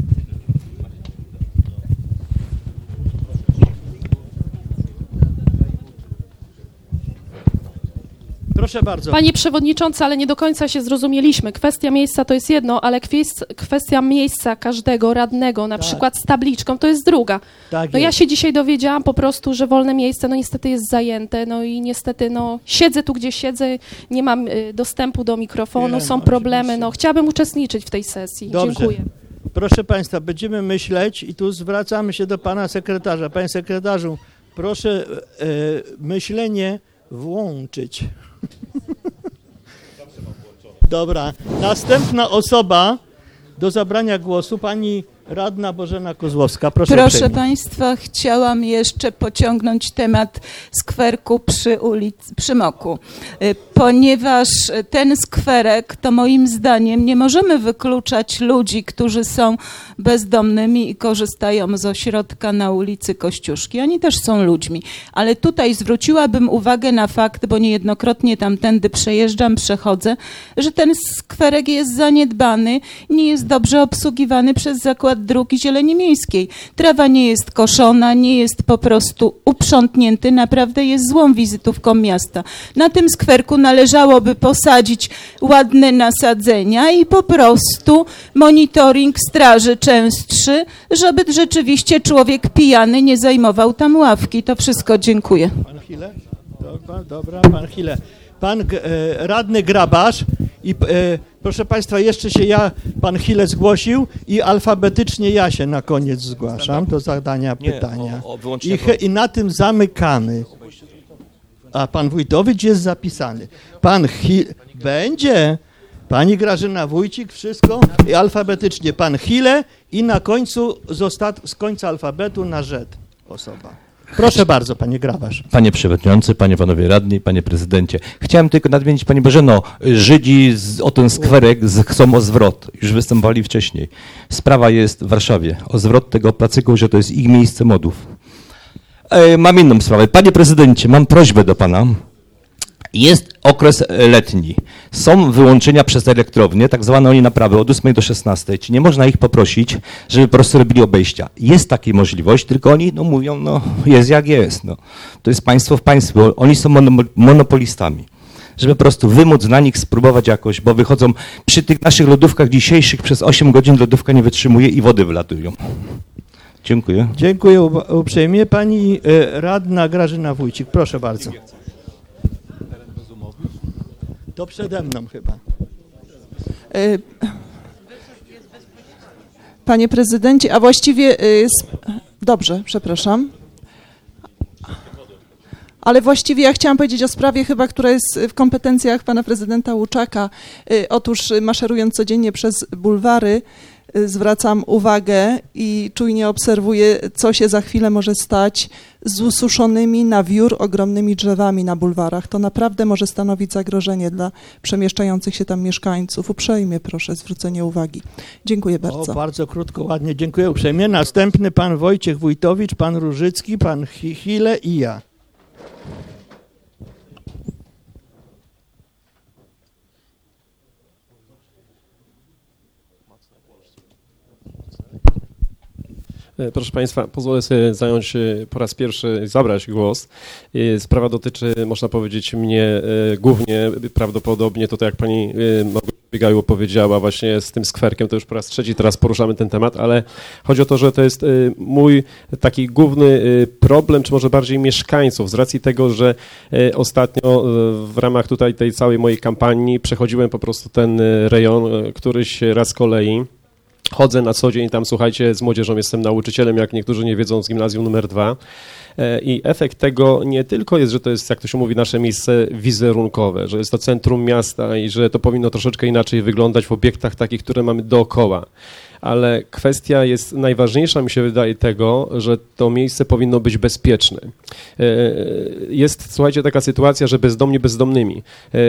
Proszę bardzo. Panie Przewodniczący, ale nie do końca się zrozumieliśmy. Kwestia miejsca to jest jedno, ale kwestia miejsca każdego radnego, na tak. przykład z tabliczką, to jest druga. Tak no jest. Ja się dzisiaj dowiedziałam po prostu, że wolne miejsce no niestety jest zajęte, no i niestety no siedzę tu, gdzie siedzę, nie mam y, dostępu do mikrofonu, Wiem, są problemy, oczywiście. No chciałabym uczestniczyć w tej sesji. Dobrze. Dziękuję. Proszę Państwa, będziemy myśleć i tu zwracamy się do Pana Sekretarza. Panie Sekretarzu, proszę e, myślenie włączyć. Dobra. Następna osoba do zabrania głosu, pani radna Bożena Kozłowska. Proszę, Proszę Państwa, chciałam jeszcze pociągnąć temat skwerku przy ulicy, przy Moku, ponieważ ten skwerek, to moim zdaniem nie możemy wykluczać ludzi, którzy są bezdomnymi i korzystają z ośrodka na ulicy Kościuszki. Oni też są ludźmi, ale tutaj zwróciłabym uwagę na fakt, bo niejednokrotnie tamtędy przejeżdżam, przechodzę, że ten skwerek jest zaniedbany, nie jest dobrze obsługiwany przez Zakład Dróg Zieleni Miejskiej. Trawa nie jest koszona, nie jest po prostu uprzątnięty, naprawdę jest złą wizytówką miasta. Na tym skwerku należałoby posadzić ładne nasadzenia i po prostu monitoring straży częstszy, żeby rzeczywiście człowiek pijany nie zajmował tam ławki. To wszystko, dziękuję. Pan Chile? Dobra, dobra, pan Chile. Pan e, radny Grabarz i e, proszę Państwa, jeszcze się ja, pan Chile zgłosił i alfabetycznie ja się na koniec zgłaszam do zadania Nie, pytania. o, o, I, he, I na tym zamykamy. A pan Wójtowicz jest zapisany. Pan Chile będzie, pani Grażyna Wójcik, wszystko i alfabetycznie pan Hile i na końcu z, ostat... z końca alfabetu na Z osoba. Proszę bardzo, panie Grabarz. Panie przewodniczący, panie panowie radni, panie prezydencie. Chciałem tylko nadmienić, pani Bożeno, Żydzi z, o ten skwerek z, chcą o zwrot. Już występowali wcześniej. Sprawa jest w Warszawie. O zwrot tego placyku, że to jest ich miejsce modów. E, mam inną sprawę. Panie prezydencie, mam prośbę do pana. Jest okres letni. Są wyłączenia przez elektrownię, tak zwane oni naprawy od ósmej do szesnastej. Czy nie można ich poprosić, żeby po prostu robili obejścia? Jest taka możliwość, tylko oni no, mówią, no jest jak jest. No. To jest państwo w państwie, oni są monopolistami. Żeby po prostu wymóc na nich spróbować jakoś, bo wychodzą przy tych naszych lodówkach dzisiejszych przez osiem godzin lodówka nie wytrzymuje i wody wylatują. Dziękuję. Dziękuję uprzejmie. Pani radna Grażyna Wójcik, proszę bardzo. To przede mną chyba. Panie prezydencie, a właściwie... Dobrze, przepraszam. Ale właściwie ja chciałam powiedzieć o sprawie chyba, która jest w kompetencjach pana prezydenta Łuczaka. Otóż maszerując codziennie przez bulwary, zwracam uwagę i czujnie obserwuję, co się za chwilę może stać z ususzonymi na wiór ogromnymi drzewami na bulwarach. To naprawdę może stanowić zagrożenie dla przemieszczających się tam mieszkańców. Uprzejmie proszę zwrócenie uwagi. Dziękuję bardzo. O, bardzo krótko, ładnie. Dziękuję uprzejmie. Następny pan Wojciech Wójtowicz, pan Różycki, pan Hile i ja. Proszę Państwa, pozwolę sobie zająć po raz pierwszy, zabrać głos. Sprawa dotyczy, można powiedzieć, mnie głównie, prawdopodobnie to tak jak pani Biegaju powiedziała właśnie z tym skwerkiem, to już po raz trzeci teraz poruszamy ten temat, ale chodzi o to, że to jest mój taki główny problem, czy może bardziej mieszkańców, z racji tego, że ostatnio w ramach tutaj tej całej mojej kampanii przechodziłem po prostu ten rejon któryś raz z kolei. Chodzę na co dzień tam, słuchajcie, z młodzieżą, jestem nauczycielem, jak niektórzy nie wiedzą, z gimnazjum numer dwa. I efekt tego nie tylko jest, że to jest, jak to się mówi, nasze miejsce wizerunkowe, że jest to centrum miasta i że to powinno troszeczkę inaczej wyglądać w obiektach takich, które mamy dookoła. Ale kwestia jest najważniejsza, mi się wydaje, tego, że to miejsce powinno być bezpieczne. Jest, słuchajcie, taka sytuacja, że bezdomni bezdomnymi.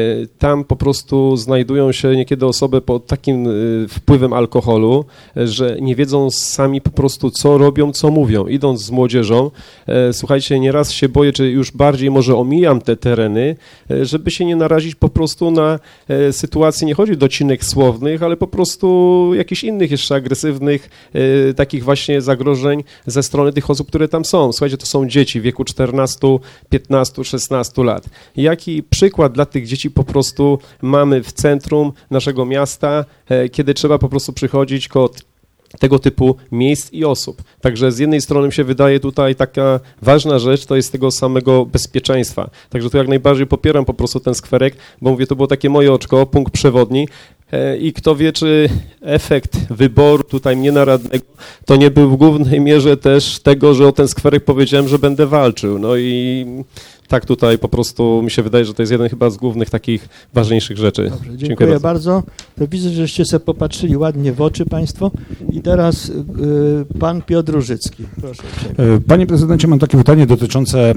Tam po prostu znajdują się niekiedy osoby pod takim wpływem alkoholu, że nie wiedzą sami po prostu, co robią, co mówią. Idąc z młodzieżą, słuchajcie, nieraz się boję, czy już bardziej może omijam te tereny, żeby się nie narazić po prostu na sytuację, nie chodzi o docinek słownych, ale po prostu jakichś innych jeszcze agresywnych y, takich właśnie zagrożeń ze strony tych osób, które tam są. Słuchajcie, to są dzieci w wieku czternastu, piętnastu, szesnastu lat. Jaki przykład dla tych dzieci po prostu mamy w centrum naszego miasta, y, kiedy trzeba po prostu przychodzić koło tego typu miejsc i osób. Także z jednej strony mi się wydaje tutaj taka ważna rzecz, to jest tego samego bezpieczeństwa. Także tu jak najbardziej popieram po prostu ten skwerek, bo mówię, to było takie moje oczko, punkt przewodni. I kto wie, czy efekt wyboru tutaj mnie na radnego to nie był w głównej mierze też tego, że o ten skwerek powiedziałem, że będę walczył. No i tak tutaj po prostu mi się wydaje, że to jest jeden chyba z głównych takich ważniejszych rzeczy. Dobrze, dziękuję, dziękuję bardzo. bardzo. To widzę, żeście sobie popatrzyli ładnie w oczy państwo. I teraz y, pan Piotr Różycki. Proszę uprzejmie. Panie prezydencie, mam takie pytanie dotyczące e,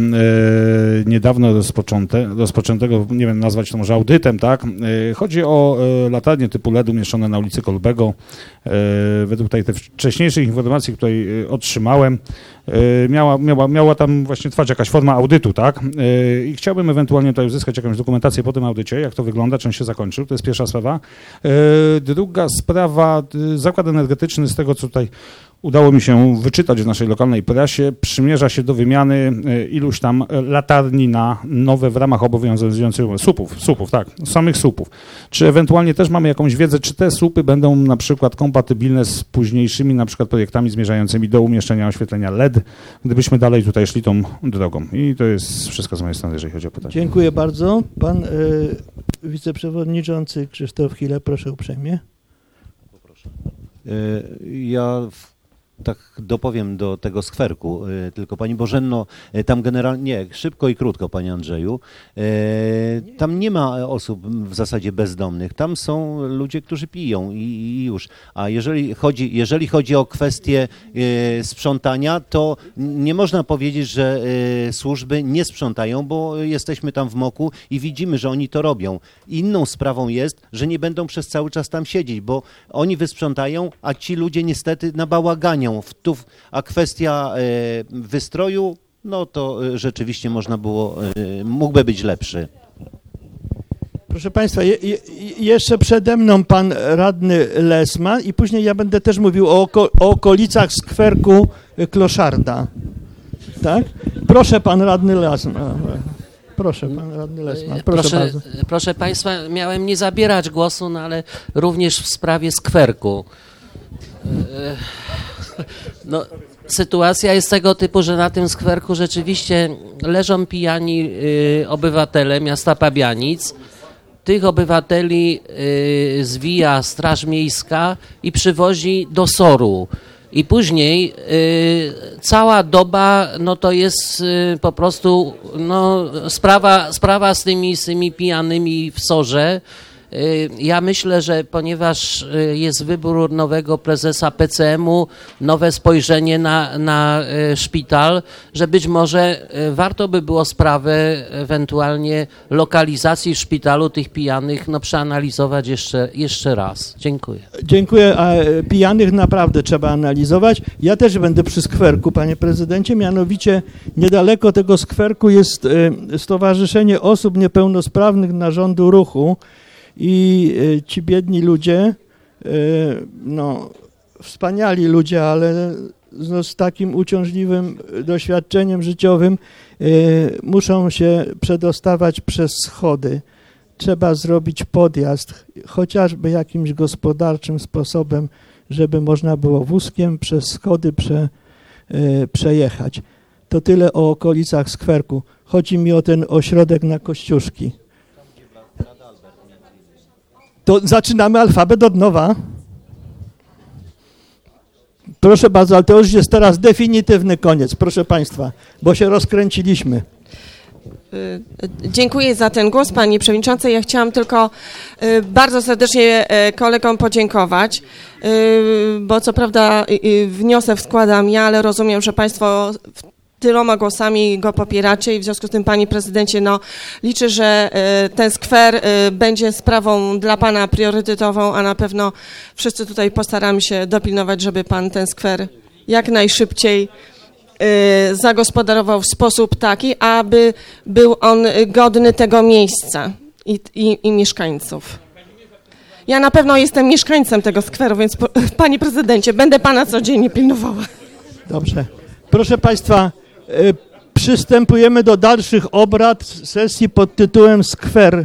niedawno rozpoczęte, rozpoczętego, nie wiem, nazwać to może audytem, tak? E, chodzi o e, latarnie typu L E D umieszczone na ulicy Kolbego. E, według tej, tej wcześniejszych informacji, której otrzymałem, e, miała, miała, miała tam właśnie trwać jakaś forma audytu, tak? E, I chciałbym ewentualnie tutaj uzyskać jakąś dokumentację po tym audycie, jak to wygląda, czy on się zakończył. To jest pierwsza sprawa. E, druga sprawa, zakład energetyczny, z tego co tutaj udało mi się wyczytać w naszej lokalnej prasie, przymierza się do wymiany iluś tam latarni na nowe w ramach obowiązujących słupów, słupów, tak, samych słupów. Czy ewentualnie też mamy jakąś wiedzę, czy te słupy będą na przykład kompatybilne z późniejszymi na przykład projektami zmierzającymi do umieszczenia oświetlenia L E D, gdybyśmy dalej tutaj szli tą drogą. I to jest wszystko z mojej strony, jeżeli chodzi o pytanie. Dziękuję bardzo. Pan y, wiceprzewodniczący Krzysztof Hile, proszę uprzejmie. Poproszę. Y, ja w tak dopowiem do tego skwerku, y, tylko Pani Bożenno, y, tam generalnie, nie, szybko i krótko Panie Andrzeju, y, tam nie ma osób w zasadzie bezdomnych, tam są ludzie, którzy piją i, i już, a jeżeli chodzi, jeżeli chodzi o kwestię y, sprzątania, to nie można powiedzieć, że y, służby nie sprzątają, bo jesteśmy tam w moku i widzimy, że oni to robią. Inną sprawą jest, że nie będą przez cały czas tam siedzieć, bo oni wysprzątają, a ci ludzie niestety nabałaganią. A kwestia wystroju, no to rzeczywiście można było, mógłby być lepszy. Proszę Państwa, je, je, jeszcze przede mną pan radny Lesman i później ja będę też mówił o, oko, o okolicach skwerku Kloszarda. Tak? Proszę pan radny Lesman. Proszę, pan radny Lesman. Proszę, proszę, bardzo. Proszę Państwa, miałem nie zabierać głosu, no ale również w sprawie skwerku. No, sytuacja jest tego typu, że na tym skwerku rzeczywiście leżą pijani y, obywatele miasta Pabianic. Tych obywateli y, zwija Straż Miejska i przywozi do Soru. I później y, cała doba, no to jest y, po prostu no, sprawa, sprawa z tymi, z tymi pijanymi w Sorze. Ja myślę, że ponieważ jest wybór nowego prezesa P C M u, nowe spojrzenie na, na szpital, że być może warto by było sprawę ewentualnie lokalizacji w szpitalu tych pijanych no, przeanalizować jeszcze, jeszcze raz. Dziękuję. Dziękuję. A pijanych naprawdę trzeba analizować. Ja też będę przy skwerku, panie prezydencie. Mianowicie niedaleko tego skwerku jest Stowarzyszenie Osób Niepełnosprawnych Narządu Ruchu. I ci biedni ludzie, no wspaniali ludzie, ale no, z takim uciążliwym doświadczeniem życiowym muszą się przedostawać przez schody. Trzeba zrobić podjazd, chociażby jakimś gospodarczym sposobem, żeby można było wózkiem przez schody prze, przejechać. To tyle o okolicach skwerku. Chodzi mi o ten ośrodek na Kościuszki. To zaczynamy alfabet od nowa. Proszę bardzo, ale to już jest teraz definitywny koniec, proszę Państwa, bo się rozkręciliśmy. Dziękuję za ten głos, Pani Przewodniczącej. Ja chciałam tylko bardzo serdecznie kolegom podziękować, bo co prawda wniosek składam ja, ale rozumiem, że Państwo tyloma głosami go popieracie i w związku z tym, Panie Prezydencie, no liczę, że ten skwer będzie sprawą dla Pana priorytetową, a na pewno wszyscy tutaj postaramy się dopilnować, żeby Pan ten skwer jak najszybciej zagospodarował w sposób taki, aby był on godny tego miejsca i, i, i mieszkańców. Ja na pewno jestem mieszkańcem tego skweru, więc Panie Prezydencie, będę Pana codziennie pilnowała. Dobrze. Proszę Państwa, przystępujemy do dalszych obrad sesji pod tytułem Skwer.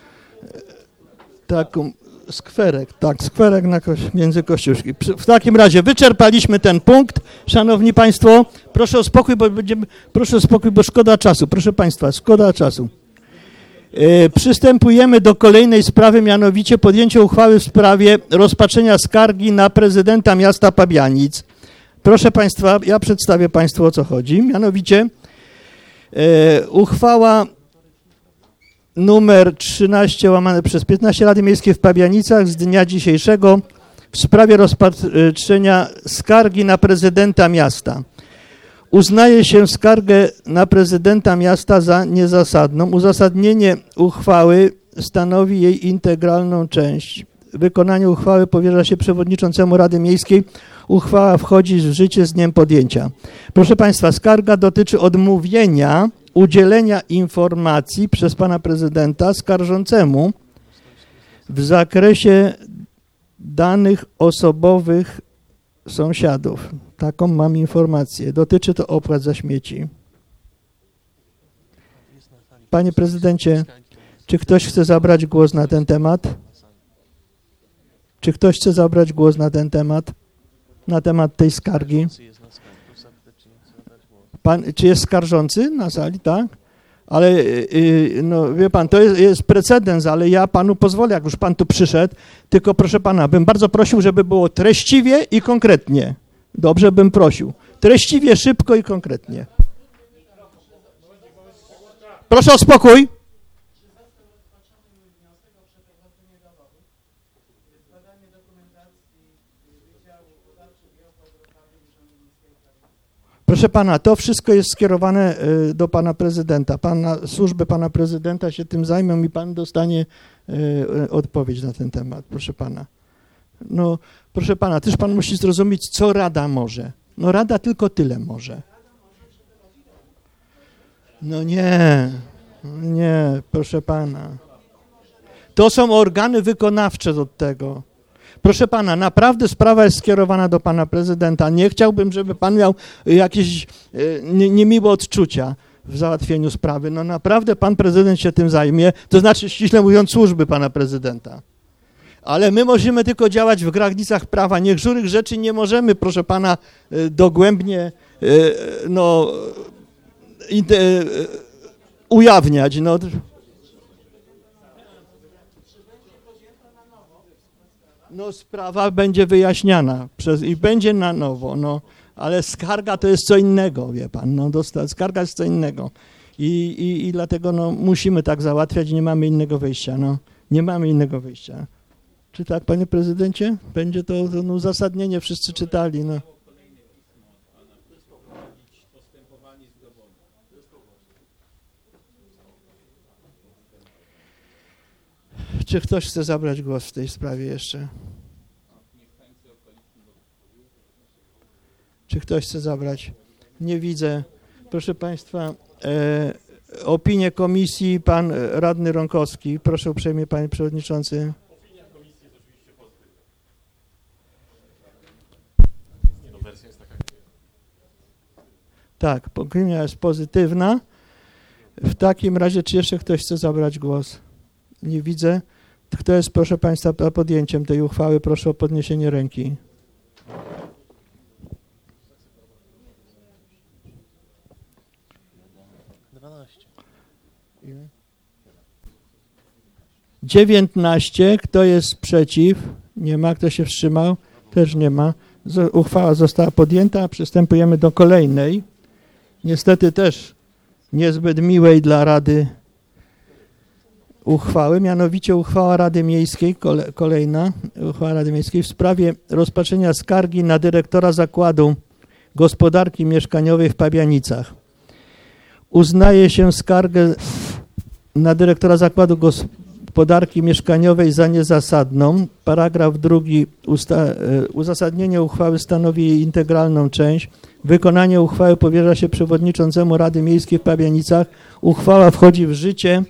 Taką, skwerek, tak, skwerek na koś, między Kościuszki. W takim razie wyczerpaliśmy ten punkt. Szanowni Państwo, proszę o spokój, bo będziemy, proszę o spokój, bo szkoda czasu. Proszę Państwa, szkoda czasu. Yy, przystępujemy do kolejnej sprawy, mianowicie podjęcie uchwały w sprawie rozpatrzenia skargi na prezydenta miasta Pabianic. Proszę Państwa, ja przedstawię Państwu, o co chodzi. Mianowicie e, uchwała numer trzynaście łamane przez piętnaście Rady Miejskiej w Pabianicach z dnia dzisiejszego w sprawie rozpatrzenia skargi na prezydenta miasta. Uznaje się skargę na prezydenta miasta za niezasadną. Uzasadnienie uchwały stanowi jej integralną część. Wykonanie uchwały powierza się przewodniczącemu Rady Miejskiej. Uchwała wchodzi w życie z dniem podjęcia. Proszę Państwa, skarga dotyczy odmówienia udzielenia informacji przez pana prezydenta skarżącemu w zakresie danych osobowych sąsiadów. Taką mam informację. Dotyczy to opłat za śmieci. Panie prezydencie, czy ktoś chce zabrać głos na ten temat? Czy ktoś chce zabrać głos na ten temat? Na temat tej skargi? Pan, czy jest skarżący na sali, tak? Ale yy, no wie pan, to jest, jest precedens, ale ja panu pozwolę, jak już pan tu przyszedł, tylko proszę pana, bym bardzo prosił, żeby było treściwie i konkretnie. Dobrze bym prosił. Treściwie, szybko i konkretnie. Proszę o spokój. Proszę pana, to wszystko jest skierowane do pana prezydenta. Pana, służby pana prezydenta się tym zajmą i pan dostanie odpowiedź na ten temat, proszę pana. No, proszę pana, też pan musi zrozumieć, co Rada może. No Rada tylko tyle może. No nie, nie, proszę pana. To są organy wykonawcze od tego. Proszę pana, naprawdę sprawa jest skierowana do pana prezydenta. Nie chciałbym, żeby pan miał jakieś niemiłe odczucia w załatwieniu sprawy. No naprawdę pan prezydent się tym zajmie, to znaczy ściśle mówiąc służby pana prezydenta. Ale my możemy tylko działać w granicach prawa. Niektórych rzeczy nie możemy, proszę pana, dogłębnie no, ujawniać. No. No sprawa będzie wyjaśniana przez, i będzie na nowo, no, ale skarga to jest co innego, wie pan, no, dosta, skarga jest co innego i, i, i dlatego no, musimy tak załatwiać, nie mamy innego wyjścia, no, nie mamy innego wyjścia. Czy tak, panie prezydencie? Będzie to, to no, uzasadnienie, wszyscy czytali, no. Czy ktoś chce zabrać głos w tej sprawie jeszcze? Czy ktoś chce zabrać? Nie widzę. Proszę państwa, e, opinię komisji, pan radny Rąkowski. Proszę uprzejmie, panie przewodniczący. Tak, opinia jest pozytywna. W takim razie, czy jeszcze ktoś chce zabrać głos? Nie widzę. Kto jest, proszę państwa, podjęciem tej uchwały? Proszę o podniesienie ręki. dziewiętnaście. Kto jest przeciw? Nie ma. Kto się wstrzymał? Też nie ma. Uchwała została podjęta. Przystępujemy do kolejnej. Niestety też niezbyt miłej dla Rady uchwały, mianowicie uchwała Rady Miejskiej, kole, kolejna uchwała Rady Miejskiej w sprawie rozpatrzenia skargi na dyrektora Zakładu Gospodarki Mieszkaniowej w Pabianicach. Uznaje się skargę na dyrektora Zakładu Gospodarki Mieszkaniowej za niezasadną. Paragraf drugi usta- uzasadnienie uchwały stanowi jej integralną część. Wykonanie uchwały powierza się przewodniczącemu Rady Miejskiej w Pabianicach. Uchwała wchodzi w życie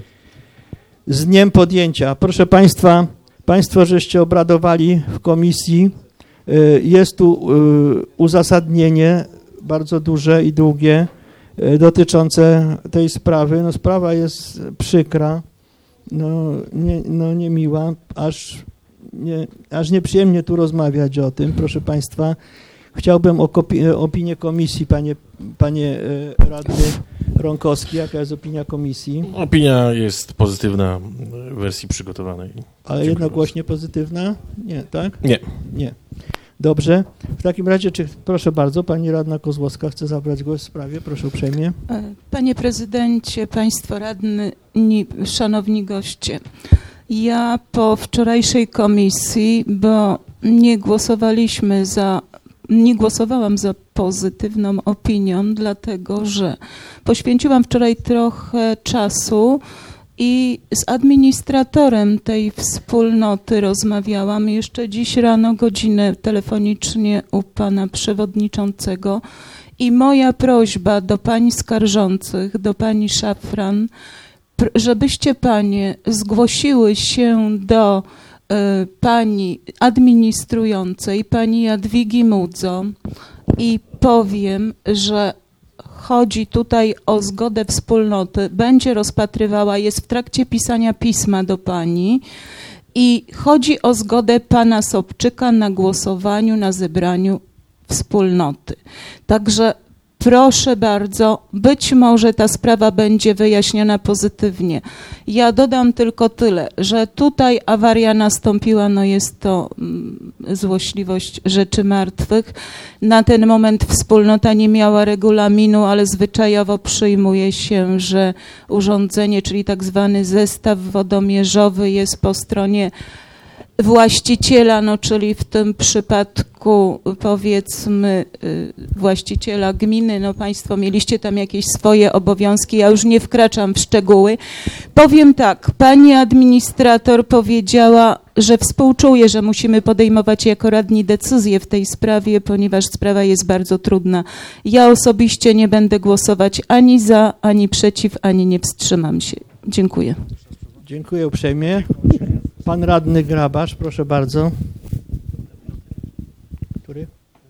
z dniem podjęcia. Proszę państwa, państwo żeście obradowali w komisji. Jest tu uzasadnienie bardzo duże i długie dotyczące tej sprawy. No, sprawa jest przykra, no, nie, no niemiła, aż, nie, aż nieprzyjemnie tu rozmawiać o tym. Proszę państwa, chciałbym o kopi- opinię komisji, panie, panie radny Rąkowski. Jaka jest opinia komisji? Opinia jest pozytywna w wersji przygotowanej. Ale Dziękuję jednogłośnie bardzo. Pozytywna? Nie, tak? Nie. Nie. Dobrze. W takim razie, czy proszę bardzo, pani radna Kozłowska chce zabrać głos w sprawie? Proszę uprzejmie. Panie prezydencie, państwo radni, szanowni goście. Ja po wczorajszej komisji, bo nie głosowaliśmy za Nie głosowałam za pozytywną opinią, dlatego że poświęciłam wczoraj trochę czasu i z administratorem tej wspólnoty rozmawiałam. Jeszcze dziś rano godzinę telefonicznie u pana przewodniczącego i moja prośba do pań skarżących, do pani Szafran, żebyście panie zgłosiły się do pani administrującej, pani Jadwigi Mudzo i powiem, że chodzi tutaj o zgodę wspólnoty, będzie rozpatrywała, jest w trakcie pisania pisma do pani i chodzi o zgodę pana Sobczyka na głosowaniu, na zebraniu wspólnoty. Także Proszę bardzo, być może ta sprawa będzie wyjaśniona pozytywnie. Ja dodam tylko tyle, że tutaj awaria nastąpiła, no jest to mm, złośliwość rzeczy martwych. Na ten moment wspólnota nie miała regulaminu, ale zwyczajowo przyjmuje się, że urządzenie, czyli tak zwany zestaw wodomierzowy jest po stronie właściciela, no czyli w tym przypadku powiedzmy właściciela gminy, no Państwo mieliście tam jakieś swoje obowiązki, ja już nie wkraczam w szczegóły. Powiem tak, pani administrator powiedziała, że współczuje, że musimy podejmować jako radni decyzje w tej sprawie, ponieważ sprawa jest bardzo trudna. Ja osobiście nie będę głosować ani za, ani przeciw, ani nie wstrzymam się. Dziękuję. Dziękuję uprzejmie. Pan radny Grabarz, proszę bardzo. Który?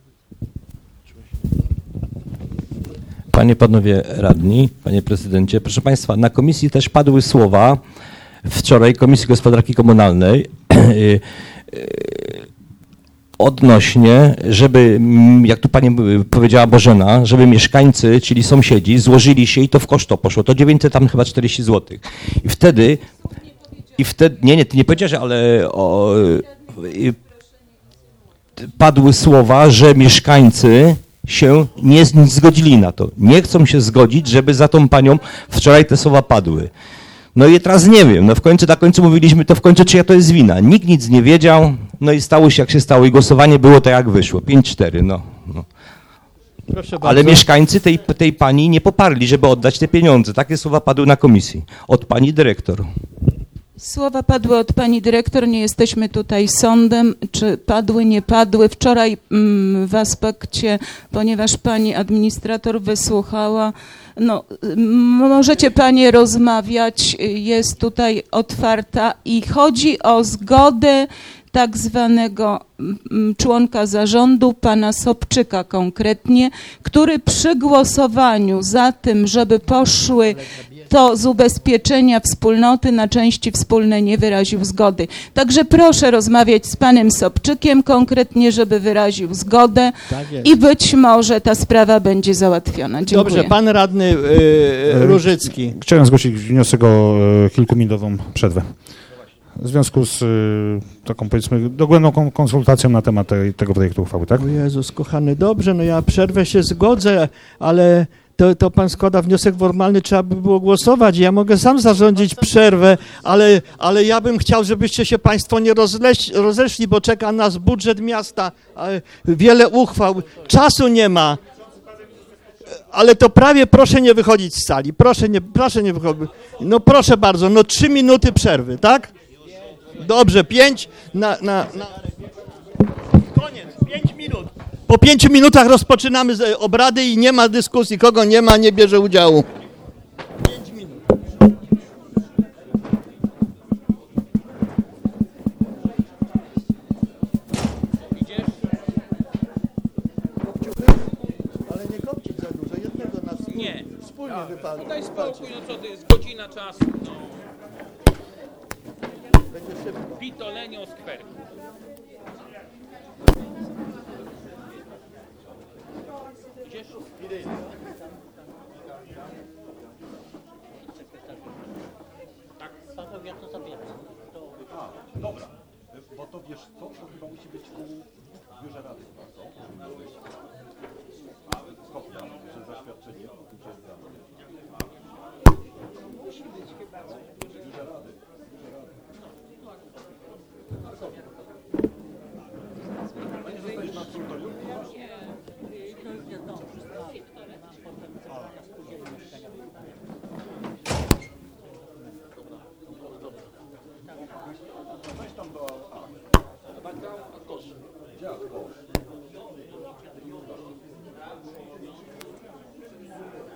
Panie, panowie radni, panie prezydencie, proszę państwa, na komisji też padły słowa, wczoraj Komisji Gospodarki Komunalnej, odnośnie, żeby, jak tu pani powiedziała Bożena, żeby mieszkańcy, czyli sąsiedzi, złożyli się i to w koszt to poszło, to dziewięćset tam chyba czterdzieści złotych. I wtedy, i wtedy, nie, nie, ty nie powiedziałeś, ale o, i, padły słowa, że mieszkańcy się nie zgodzili na to. Nie chcą się zgodzić, żeby za tą panią wczoraj te słowa padły. No i teraz nie wiem, no w końcu na końcu mówiliśmy, to w końcu czyja to jest wina. Nikt nic nie wiedział, no i stało się jak się stało i głosowanie było tak jak wyszło, pięć cztery, no. no. Proszę Ale bardzo. mieszkańcy tej, tej pani nie poparli, żeby oddać te pieniądze. Takie słowa padły na komisji od pani dyrektor. Słowa padły od pani dyrektor, nie jesteśmy tutaj sądem, czy padły, nie padły. Wczoraj mm, w aspekcie, ponieważ pani administrator wysłuchała, no możecie panie rozmawiać, jest tutaj otwarta i chodzi o zgodę tak zwanego członka zarządu, pana Sobczyka konkretnie, który przy głosowaniu za tym, żeby poszły to z ubezpieczenia wspólnoty na części wspólne nie wyraził zgody. Także proszę rozmawiać z panem Sobczykiem konkretnie, żeby wyraził zgodę Tak jest. i być może ta sprawa będzie załatwiona. Dziękuję. Dobrze, pan radny yy, Różycki. Chciałem zgłosić wniosek o e, kilkuminutową przerwę. W związku z y, taką, powiedzmy, dogłębną kon- konsultacją na temat tej, tego projektu uchwały, tak? O Jezus, kochany, dobrze, no ja przerwę się zgodzę, ale to, to pan składa wniosek formalny, trzeba by było głosować. Ja mogę sam zarządzić przerwę, ale, ale ja bym chciał, żebyście się państwo nie rozleś, rozeszli, bo czeka nas budżet miasta, wiele uchwał, czasu nie ma. Ale to prawie proszę nie wychodzić z sali, proszę nie, proszę nie wychodzić. No proszę bardzo, no trzy minuty przerwy, tak? Dobrze, pięć na, na, na... Koniec, pięć minut. Po pięciu minutach rozpoczynamy obrady i nie ma dyskusji. Kogo nie ma, nie bierze udziału. Pięć minut. Idziesz? Ale nie kopcik za dużo, jednego na wspólnie. Nie. Wspólnie wypadło. Daj spokój, no co to jest godzina czasu, no. Będzie szybko. Pitolenio skwerku. Idziesz? Tak, Paweł, ja to zabieram. A, dobra, bo to wiesz co, to chyba musi być u biurze rady. Kopia, że zaświadczenie musi być chyba u biurze rady. Pani zostajesz na absolutorium? Weź tam do... A, kosz. Gdzie kosz?